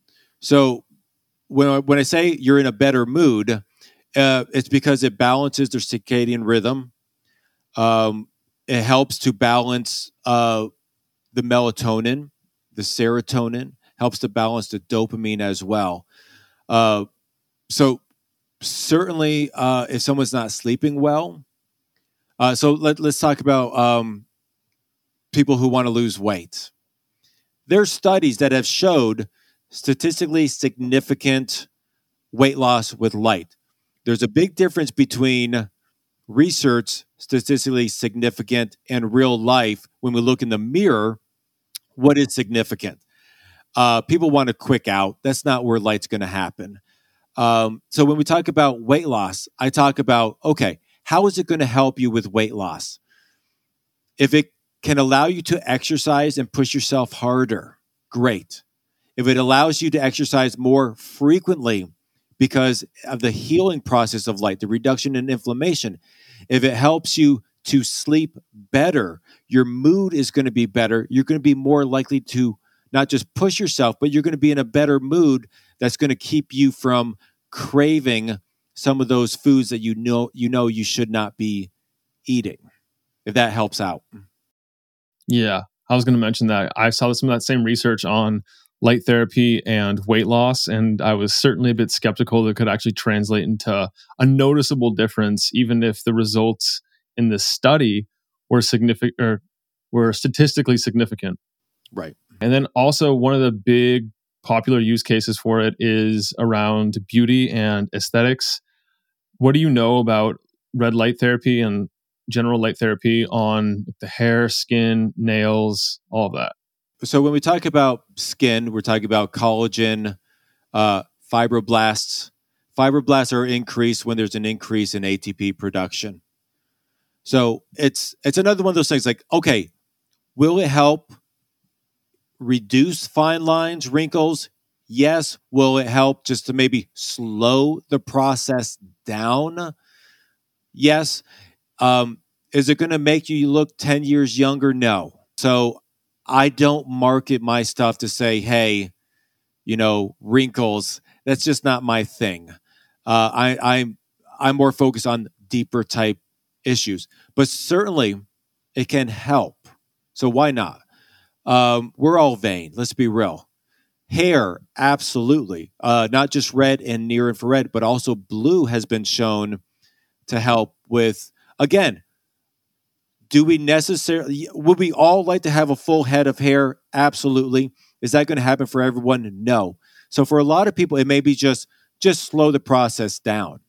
So when I, when I say you're in a better mood, uh, it's because it balances their circadian rhythm. Um, it helps to balance uh, the melatonin, the serotonin, helps to balance the dopamine as well. Uh, so certainly, uh, if someone's not sleeping well, uh, so let, let's talk about um, people who want to lose weight. There's studies that have showed statistically significant weight loss with light. There's a big difference between research, statistically significant, and real life. When we look in the mirror, what is significant? Uh, people want a quick out. That's not where light's going to happen. Um, so when we talk about weight loss, I talk about, okay, how is it going to help you with weight loss? If it can allow you to exercise and push yourself harder, great. If it allows you to exercise more frequently because of the healing process of light, the reduction in inflammation, if it helps you to sleep better, your mood is going to be better. You're going to be more likely to not just push yourself, but you're going to be in a better mood that's going to keep you from craving some of those foods that you know you know you should not be eating, if that helps out. Yeah, I was going to mention that. I saw some of that same research on light therapy and weight loss, and I was certainly a bit skeptical that it could actually translate into a noticeable difference, even if the results in this study were significant or were statistically significant. Right. And then also one of the big popular use cases for it is around beauty and aesthetics. What do you know about red light therapy and general light therapy on the hair, skin, nails, all of that? So when we talk about skin, we're talking about collagen, uh, fibroblasts. Fibroblasts are increased when there's an increase in A T P production. So it's it's another one of those things like, okay, will it help reduce fine lines, wrinkles? Yes. Will it help just to maybe slow the process down? Yes. Um, is it going to make you look ten years younger? No. So I don't market my stuff to say, hey, you know, wrinkles. That's just not my thing. Uh, I, I'm I'm more focused on deeper type issues, but certainly it can help. So why not? Um, we're all vain. Let's be real. Hair, absolutely. Uh, not just red and near infrared, but also blue has been shown to help with, again, do we necessarily, would we all like to have a full head of hair? Absolutely. Is that going to happen for everyone? No. So for a lot of people, it may be just, just slow the process down.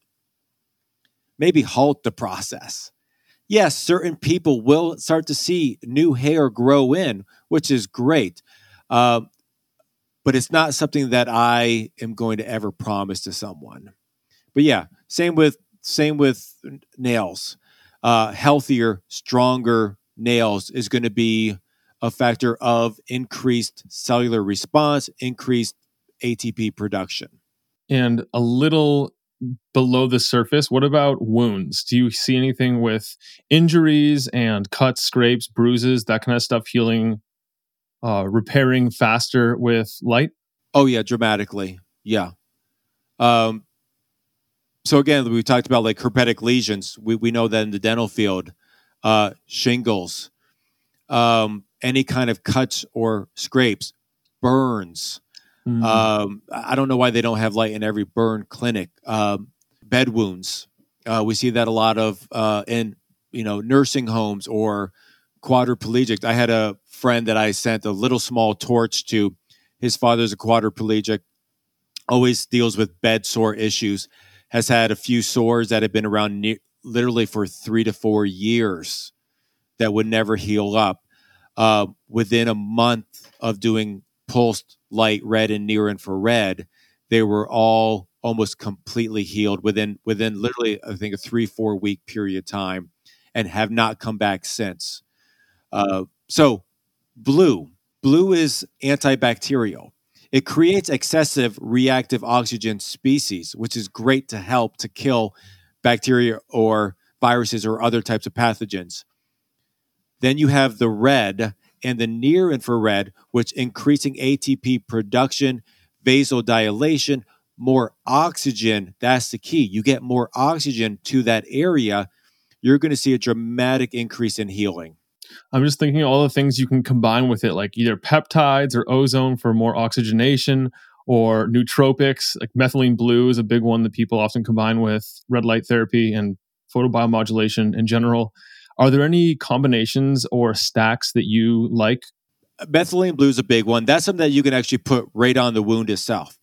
Maybe halt the process. Yes, certain people will start to see new hair grow in, which is great. Uh, but it's not something that I am going to ever promise to someone. But yeah, same with same with nails. Uh, healthier, stronger nails is going to be a factor of increased cellular response, increased A T P production. And a little below the surface, what about wounds? Do you see anything with injuries and cuts, scrapes, bruises, that kind of stuff healing, uh, repairing faster with light? Oh yeah, dramatically. Yeah. Um, so again, we talked about like herpetic lesions. We we know that in the dental field, uh, shingles, um, any kind of cuts or scrapes, burns. Mm. Um, I don't know why they don't have light in every burn clinic. Um, bed wounds. Uh, we see that a lot of uh, in you know nursing homes or quadriplegics. I had a friend that I sent a little small torch to. His father's a quadriplegic, always deals with bed sore issues, has had a few sores that have been around ne- literally for three to four years that would never heal up. Uh, within a month of doing pulsed light, red, and near infrared, they were all almost completely healed within within literally, I think, a three, four week period of time, and have not come back since. Uh, so blue. Blue is antibacterial. It creates excessive reactive oxygen species, which is great to help to kill bacteria or viruses or other types of pathogens. Then you have the red and the near infrared, which increasing A T P production, vasodilation, more oxygen. That's the key. You get more oxygen to that area, you're going to see a dramatic increase in healing. I'm just thinking all the things you can combine with it, like either peptides or ozone for more oxygenation, or nootropics, like methylene blue is a big one that people often combine with red light therapy and photobiomodulation in general. Are there any combinations or stacks that you like? Methylene blue is a big one. That's something that you can actually put right on the wound itself.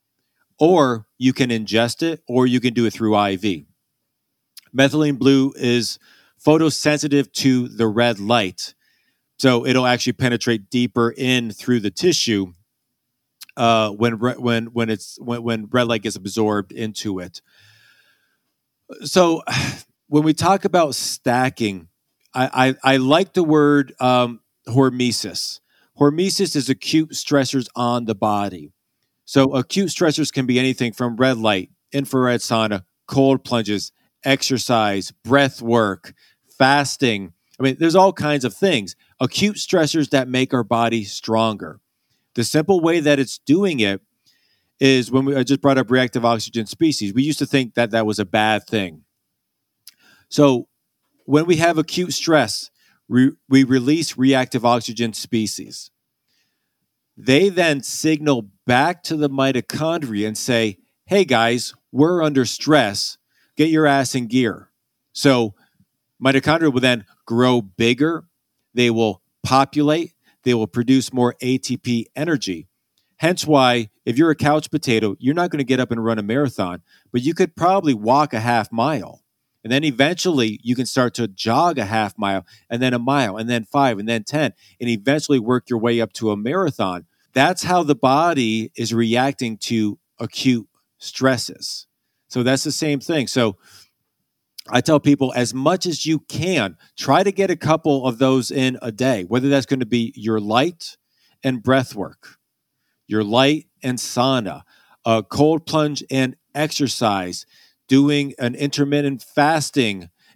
Or you can ingest it, or you can do it through I V. Methylene blue is photosensitive to the red light, so it'll actually penetrate deeper in through the tissue uh, when when when it's when, when red light gets absorbed into it. So when we talk about stacking, I I, I like the word um, hormesis. Hormesis is acute stressors on the body. So acute stressors can be anything from red light, infrared sauna, cold plunges, exercise, breath work, fasting. I mean, there's all kinds of things. Acute stressors that make our body stronger. The simple way that it's doing it is when we I just brought up reactive oxygen species. We used to think that that was a bad thing. So when we have acute stress, we, we release reactive oxygen species. They then signal back to the mitochondria and say, hey guys, we're under stress. Get your ass in gear. So mitochondria will then grow bigger. They will populate. They will produce more A T P energy. Hence why, if you're a couch potato, you're not going to get up and run a marathon, but you could probably walk a half mile. And then eventually you can start to jog a half mile, and then a mile, and then five, and then ten, and eventually work your way up to a marathon. That's how the body is reacting to acute stresses. So that's the same thing. So I tell people, as much as you can, try to get a couple of those in a day, whether that's going to be your light and breath work, your light and sauna, a cold plunge and exercise, doing an intermittent fasting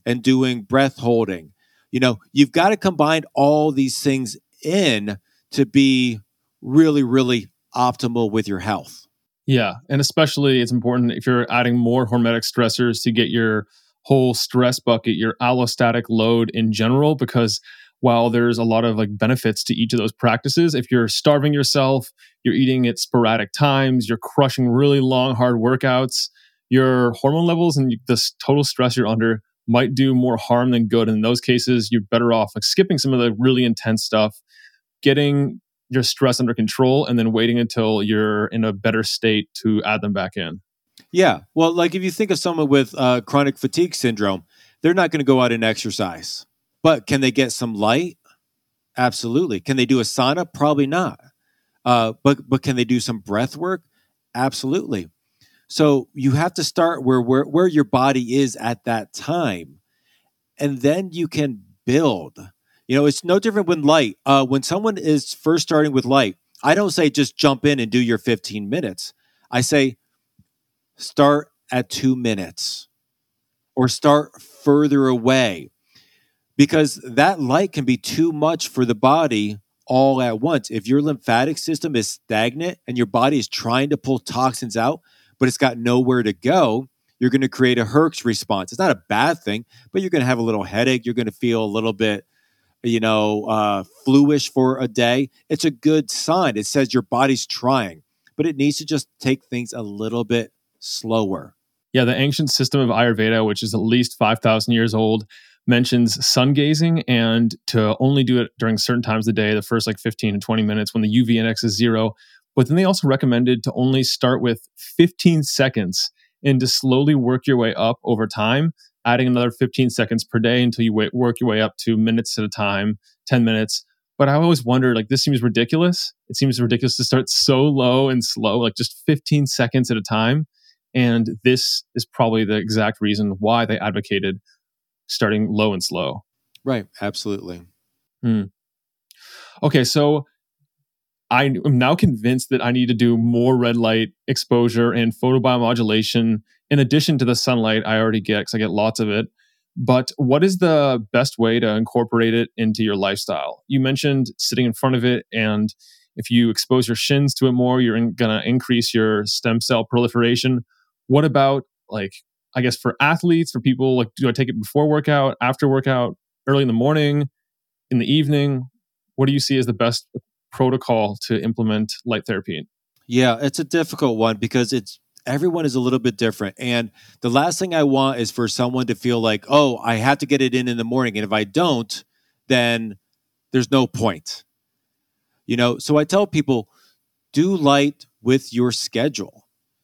and doing breath holding. You know, you've got to combine all these things in to be really, really optimal with your health. Yeah. And especially it's important if you're adding more hormetic stressors to get your whole stress bucket, your allostatic load in general, because while there's a lot of like benefits to each of those practices, if you're starving yourself, you're eating at sporadic times, you're crushing really long, hard workouts, your hormone levels and the total stress you're under might do more harm than good. And in those cases, you're better off like skipping some of the really intense stuff, getting your stress under control, and then waiting until you're in a better state to add them back in. Yeah. Well, like if you think of someone with uh, chronic fatigue syndrome, they're not going to go out and exercise. But can they get some light? Absolutely. Can they do a sauna? Probably not. Uh, but but can they do some breath work? Absolutely. So you have to start where, where where your body is at that time, and then you can build. You know, it's no different when light. Uh, when someone is first starting with light, I don't say just jump in and do your fifteen minutes. I say start at two minutes or start further away, because that light can be too much for the body all at once. If your lymphatic system is stagnant and your body is trying to pull toxins out, but it's got nowhere to go, you're going to create a Herx response. It's not a bad thing, but you're going to have a little headache. You're going to feel a little bit, you know, uh, fluish for a day. It's a good sign. It says your body's trying, but it needs to just take things a little bit slower. Yeah, the ancient system of Ayurveda, which is at least five thousand years old, mentions sun gazing and to only do it during certain times of the day, the first like fifteen to twenty minutes when the U V index is zero. But then they also recommended to only start with fifteen seconds and to slowly work your way up over time, adding another fifteen seconds per day until you w- work your way up to minutes at a time, ten minutes. But I always wondered, like, this seems ridiculous. It seems ridiculous to start so low and slow, like just fifteen seconds at a time. And this is probably the exact reason why they advocated starting low and slow. Right. Absolutely. Hmm. Okay. So I am now convinced that I need to do more red light exposure and photobiomodulation in addition to the sunlight I already get, because I get lots of it. But what is the best way to incorporate it into your lifestyle? You mentioned sitting in front of it, and if you expose your shins to it more, you're going to increase your stem cell proliferation. What about, like, I guess for athletes, for people, like, do I take it before workout, after workout, early in the morning, in the evening? What do you see as the best protocol to implement light therapy? Yeah, it's a difficult one because it's everyone is a little bit different. And the last thing I want is for someone to feel like, oh, I have to get it in in the morning. And if I don't, then there's no point. You know, so I tell people, do light with your schedule.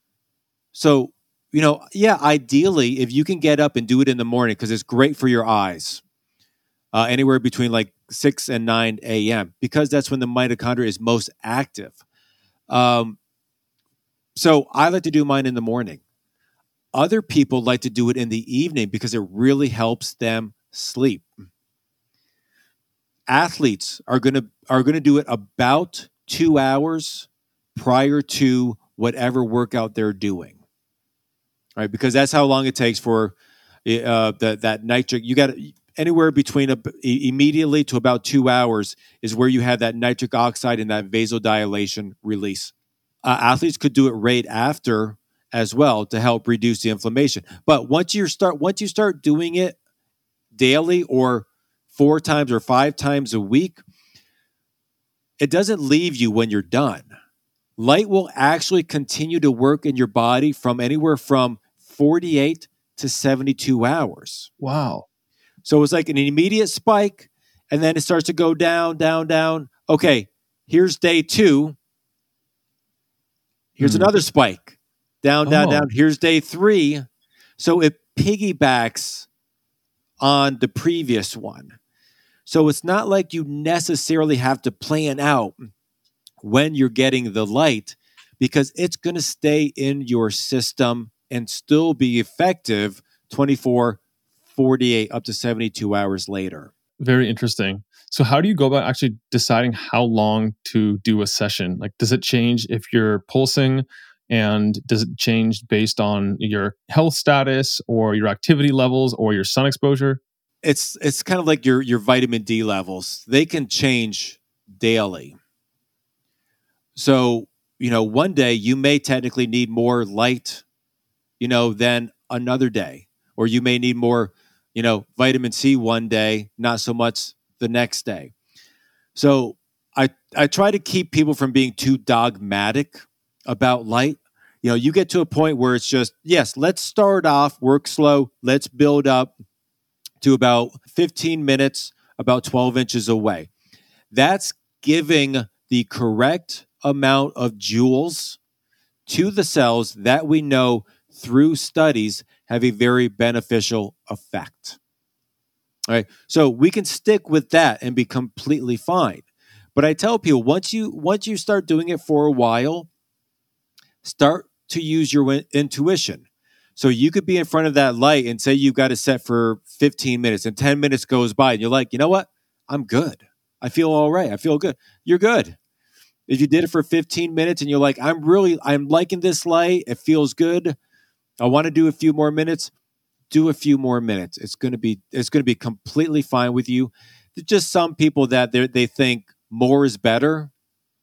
So, you know, yeah, ideally, if you can get up and do it in the morning, because it's great for your eyes, uh, anywhere between like six and nine a.m., because that's when the mitochondria is most active. Um, so I like to do mine in the morning. Other people like to do it in the evening because it really helps them sleep. Athletes are going to are going to do it about two hours prior to whatever workout they're doing. Right, because that's how long it takes for uh, that that nitric. You got anywhere between a, immediately to about two hours is where you have that nitric oxide and that vasodilation release. Uh, athletes could do it right after as well to help reduce the inflammation. But once you start once you start doing it daily or four times or five times a week, it doesn't leave you when you're done. Light will actually continue to work in your body from anywhere from forty-eight to seventy-two hours. Wow. So it's like an immediate spike, and then it starts to go down, down, down. Okay, here's day two. Here's hmm. another spike. Down, down, oh. down. Here's day three. So it piggybacks on the previous one. So it's not like you necessarily have to plan out when you're getting the light, because it's going to stay in your system and still be effective twenty-four, forty-eight, up to seventy-two hours later. Very interesting. So how do you go about actually deciding how long to do a session? Like, does it change if you're pulsing And does it change based on your health status or your activity levels or your sun exposure? It's it's kind of like your your vitamin D levels. They can change daily. So, you know, one day you may technically need more light, you know, than another day. Or you may need more, you know, vitamin C one day, not so much the next day. So I I try to keep people from being too dogmatic about light. You know, you get to a point where it's just, yes, let's start off, work slow, let's build up to about fifteen minutes, about twelve inches away. That's giving the correct amount of joules to the cells that we know through studies have a very beneficial effect. All right. So we can stick with that and be completely fine. But I tell people, once you once you start doing it for a while, start to use your in- intuition. So you could be in front of that light and say you've got it set for fifteen minutes and ten minutes goes by and you're like, you know what? I'm good. I feel all right. I feel good. You're good. If you did it for fifteen minutes and you're like, I'm really, I'm liking this light. It feels good. I want to do a few more minutes. Do a few more minutes. It's going to be, it's going to be completely fine with you. There's just some people that they they think more is better.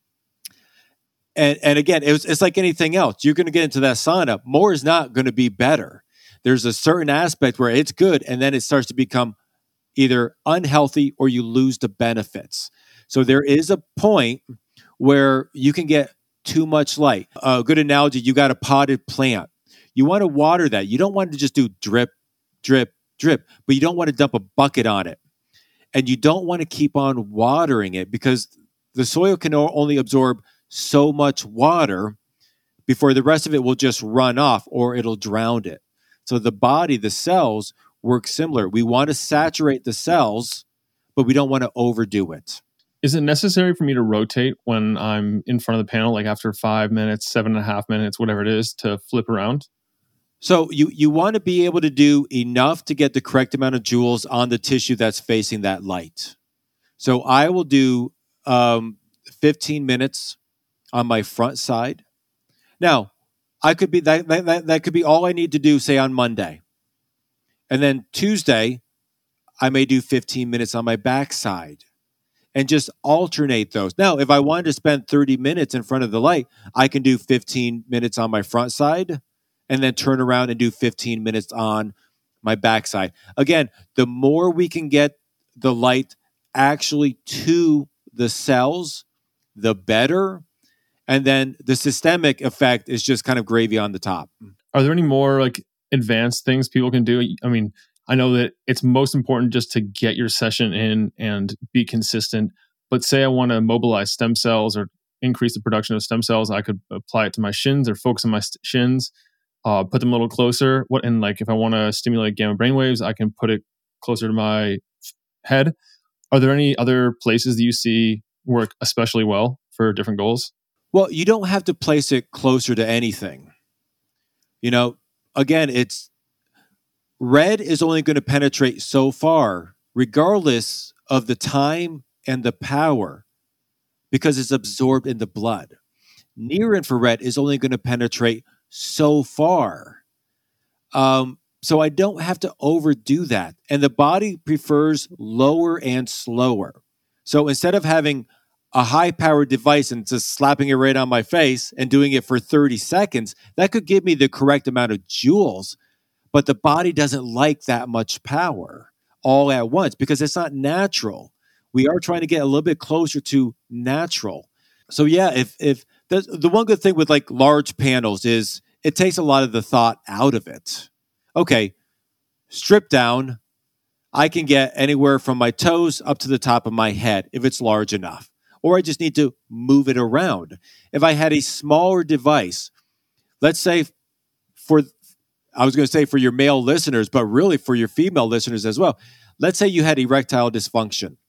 And and again, it's, it's like anything else. You're going to get into that sauna. More is not going to be better. There's a certain aspect where it's good, and then it starts to become either unhealthy or you lose the benefits. So there is a point where you can get too much light. A good analogy, you got a potted plant. You want to water that. You don't want to just do drip, drip, drip, but you don't want to dump a bucket on it. And you don't want to keep on watering it because the soil can only absorb so much water before the rest of it will just run off or it'll drown it. So the body, the cells work similar. We want to saturate the cells, but we don't want to overdo it. Is it necessary for me to rotate when I'm in front of the panel, like after five minutes, seven and a half minutes, whatever it is, to flip around? So you, you want to be able to do enough to get the correct amount of joules on the tissue that's facing that light. So I will do um, fifteen minutes on my front side. Now, I could be that, that that could be all I need to do, say on Monday. And then Tuesday, I may do fifteen minutes on my back side and just alternate those. Now, if I wanted to spend thirty minutes in front of the light, I can do fifteen minutes on my front side and then turn around and do fifteen minutes on my backside. Again, the more we can get the light actually to the cells, the better. And then the systemic effect is just kind of gravy on the top. Are there any more like advanced things people can do? I mean, I know that it's most important just to get your session in and be consistent. But say I want to mobilize stem cells or increase the production of stem cells, I could apply it to my shins or focus on my shins. Uh, put them a little closer. What and like if I want to stimulate gamma brainwaves, I can put it closer to my head. Are there any other places that you see work especially well for different goals? Well, you don't have to place it closer to anything. You know, again, it's red is only going to penetrate so far, regardless of the time and the power, because it's absorbed in the blood. Near infrared is only going to penetrate so far. Um, so I don't have to overdo that. And the body prefers lower and slower. So instead of having a high-powered device and just slapping it right on my face and doing it for thirty seconds, that could give me the correct amount of joules. But the body doesn't like that much power all at once because it's not natural. We are trying to get a little bit closer to natural. So yeah, if if the, the one good thing with like large panels is it takes a lot of the thought out of it. Okay, strip down, I can get anywhere from my toes up to the top of my head if it's large enough. Or I just need to move it around. If I had a smaller device, let's say for, I was going to say for your male listeners, but really for your female listeners as well. Let's say you had erectile dysfunction.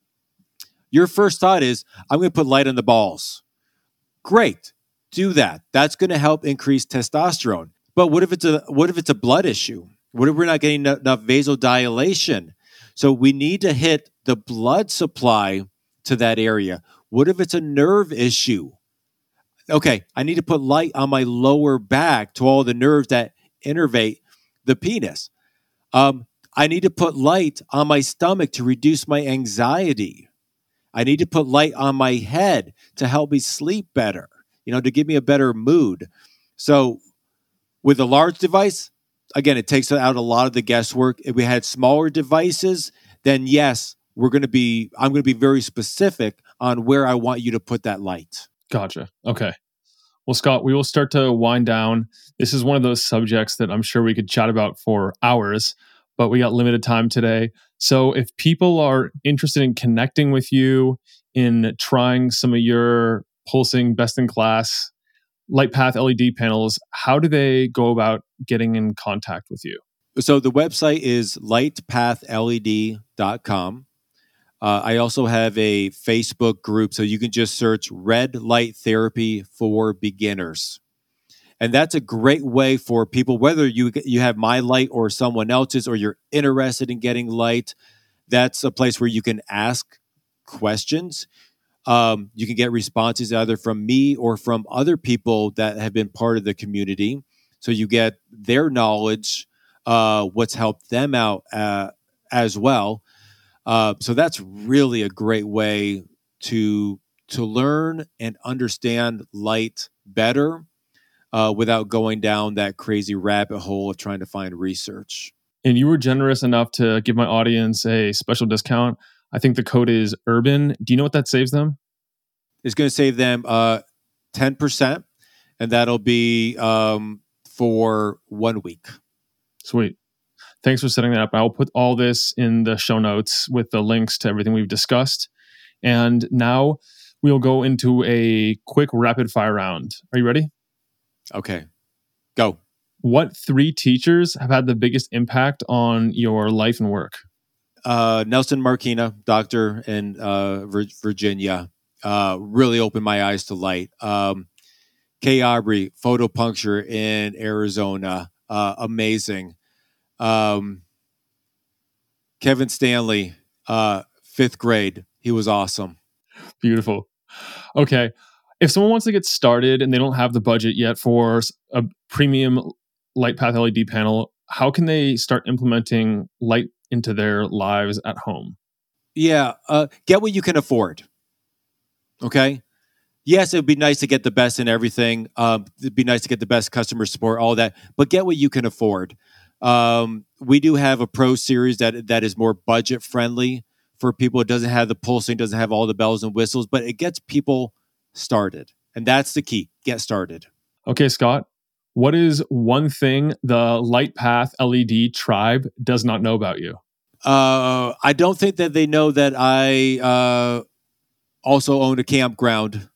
Your first thought is, I'm going to put light on the balls. Great, do that. That's going to help increase testosterone. But what if it's a what if it's a blood issue? What if we're not getting enough vasodilation? So we need to hit the blood supply to that area. What if it's a nerve issue? okay, I need to put light on my lower back to all the nerves that innervate the penis. Um, I need to put light on my stomach to reduce my anxiety. I need to put light on my head to help me sleep better, you know, to give me a better mood. So with a large device, again, it takes out a lot of the guesswork. If we had smaller devices, then yes, we're going to be, I'm going to be very specific on where I want you to put that light. Gotcha. Okay. Well, Scott, we will start to wind down. This is one of those subjects that I'm sure we could chat about for hours, but we got limited time today. So if people are interested in connecting with you, in trying some of your pulsing best-in-class LightPath L E D panels, how do they go about getting in contact with you? So the website is light path L E D dot com. Uh, I also have a Facebook group, so you can just search Red Light Therapy for Beginners. And that's a great way for people, whether you you have my light or someone else's, or you're interested in getting light, that's a place where you can ask questions. Um, you can get responses either from me or from other people that have been part of the community. So you get their knowledge, uh, what's helped them out uh, as well. Uh, so that's really a great way to to learn and understand light better uh, without going down that crazy rabbit hole of trying to find research. And you were generous enough to give my audience a special discount. I think the code is URBAN. Do you know what that saves them? It's going to save them uh, ten percent, and that'll be um, for one week. Sweet. Thanks for setting that up. I'll put all this in the show notes with the links to everything we've discussed. And now we'll go into a quick rapid fire round. Are you ready? Okay, go. What three teachers have had the biggest impact on your life and work? Uh, Nelson Marquina, doctor in uh, Virginia, uh, really opened my eyes to light. Um, Kay Aubrey, photopuncture in Arizona, uh, amazing. Um, Kevin Stanley, uh, fifth grade, he was awesome. Beautiful. Okay. If someone wants to get started and they don't have the budget yet for a premium LightPath L E D panel, how can they start implementing light into their lives at home? Yeah, uh, get what you can afford. Okay? Yes, it would be nice to get the best in everything. Um, it'd be nice to get the best customer support, all that, but get what you can afford. Um, we do have a Pro series that that is more budget friendly for people. It doesn't have the pulsing, doesn't have all the bells and whistles, but it gets people started. And that's the key. Get started. Okay, Scott, what is one thing the LightPath L E D tribe does not know about you? Uh, I don't think that they know that I uh, also own a campground.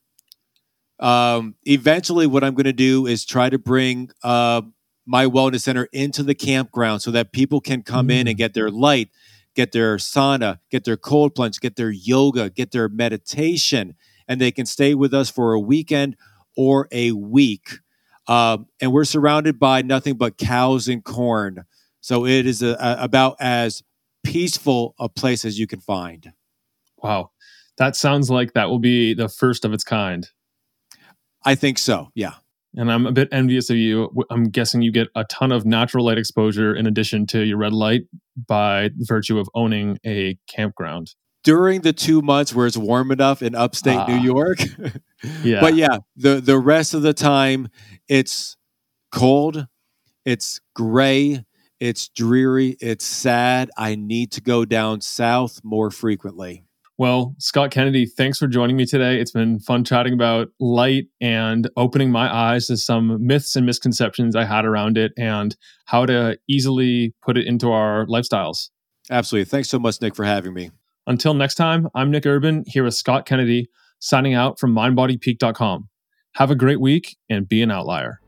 Um, eventually, what I'm going to do is try to bring uh, my wellness center into the campground so that people can come mm. in and get their light, get their sauna, get their cold plunge, get their yoga, get their meditation, and they can stay with us for a weekend or a week. Um, and we're surrounded by nothing but cows and corn. So it is a, a, about as peaceful a place as you can find. Wow. That sounds like that will be the first of its kind. I think so, yeah. And I'm a bit envious of you. I'm guessing you get a ton of natural light exposure in addition to your red light by virtue of owning a campground. During the two months where it's warm enough in upstate ah, New York. yeah. But yeah, the, the rest of the time, it's cold, it's gray, it's dreary, it's sad. I need to go down south more frequently. Well, Scott Kennedy, thanks for joining me today. It's been fun chatting about light and opening my eyes to some myths and misconceptions I had around it and how to easily put it into our lifestyles. Absolutely. Thanks so much, Nick, for having me. Until next time, I'm Nick Urban here with Scott Kennedy, signing out from mind body peak dot com. Have a great week and be an outlier.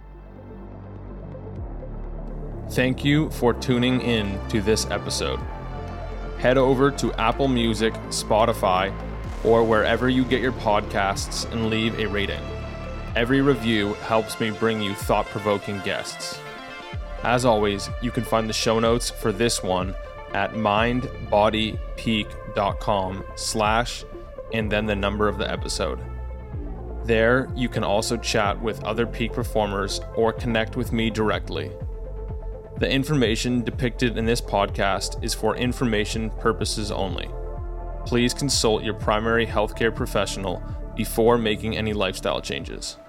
Thank you for tuning in to this episode. Head over to Apple Music, Spotify, or wherever you get your podcasts and leave a rating. Every review helps me bring you thought-provoking guests. As always, you can find the show notes for this one at mindbodypeak.com slash and then the number of the episode. There, you can also chat with other peak performers or connect with me directly. The information depicted in this podcast is for information purposes only. Please consult your primary healthcare professional before making any lifestyle changes.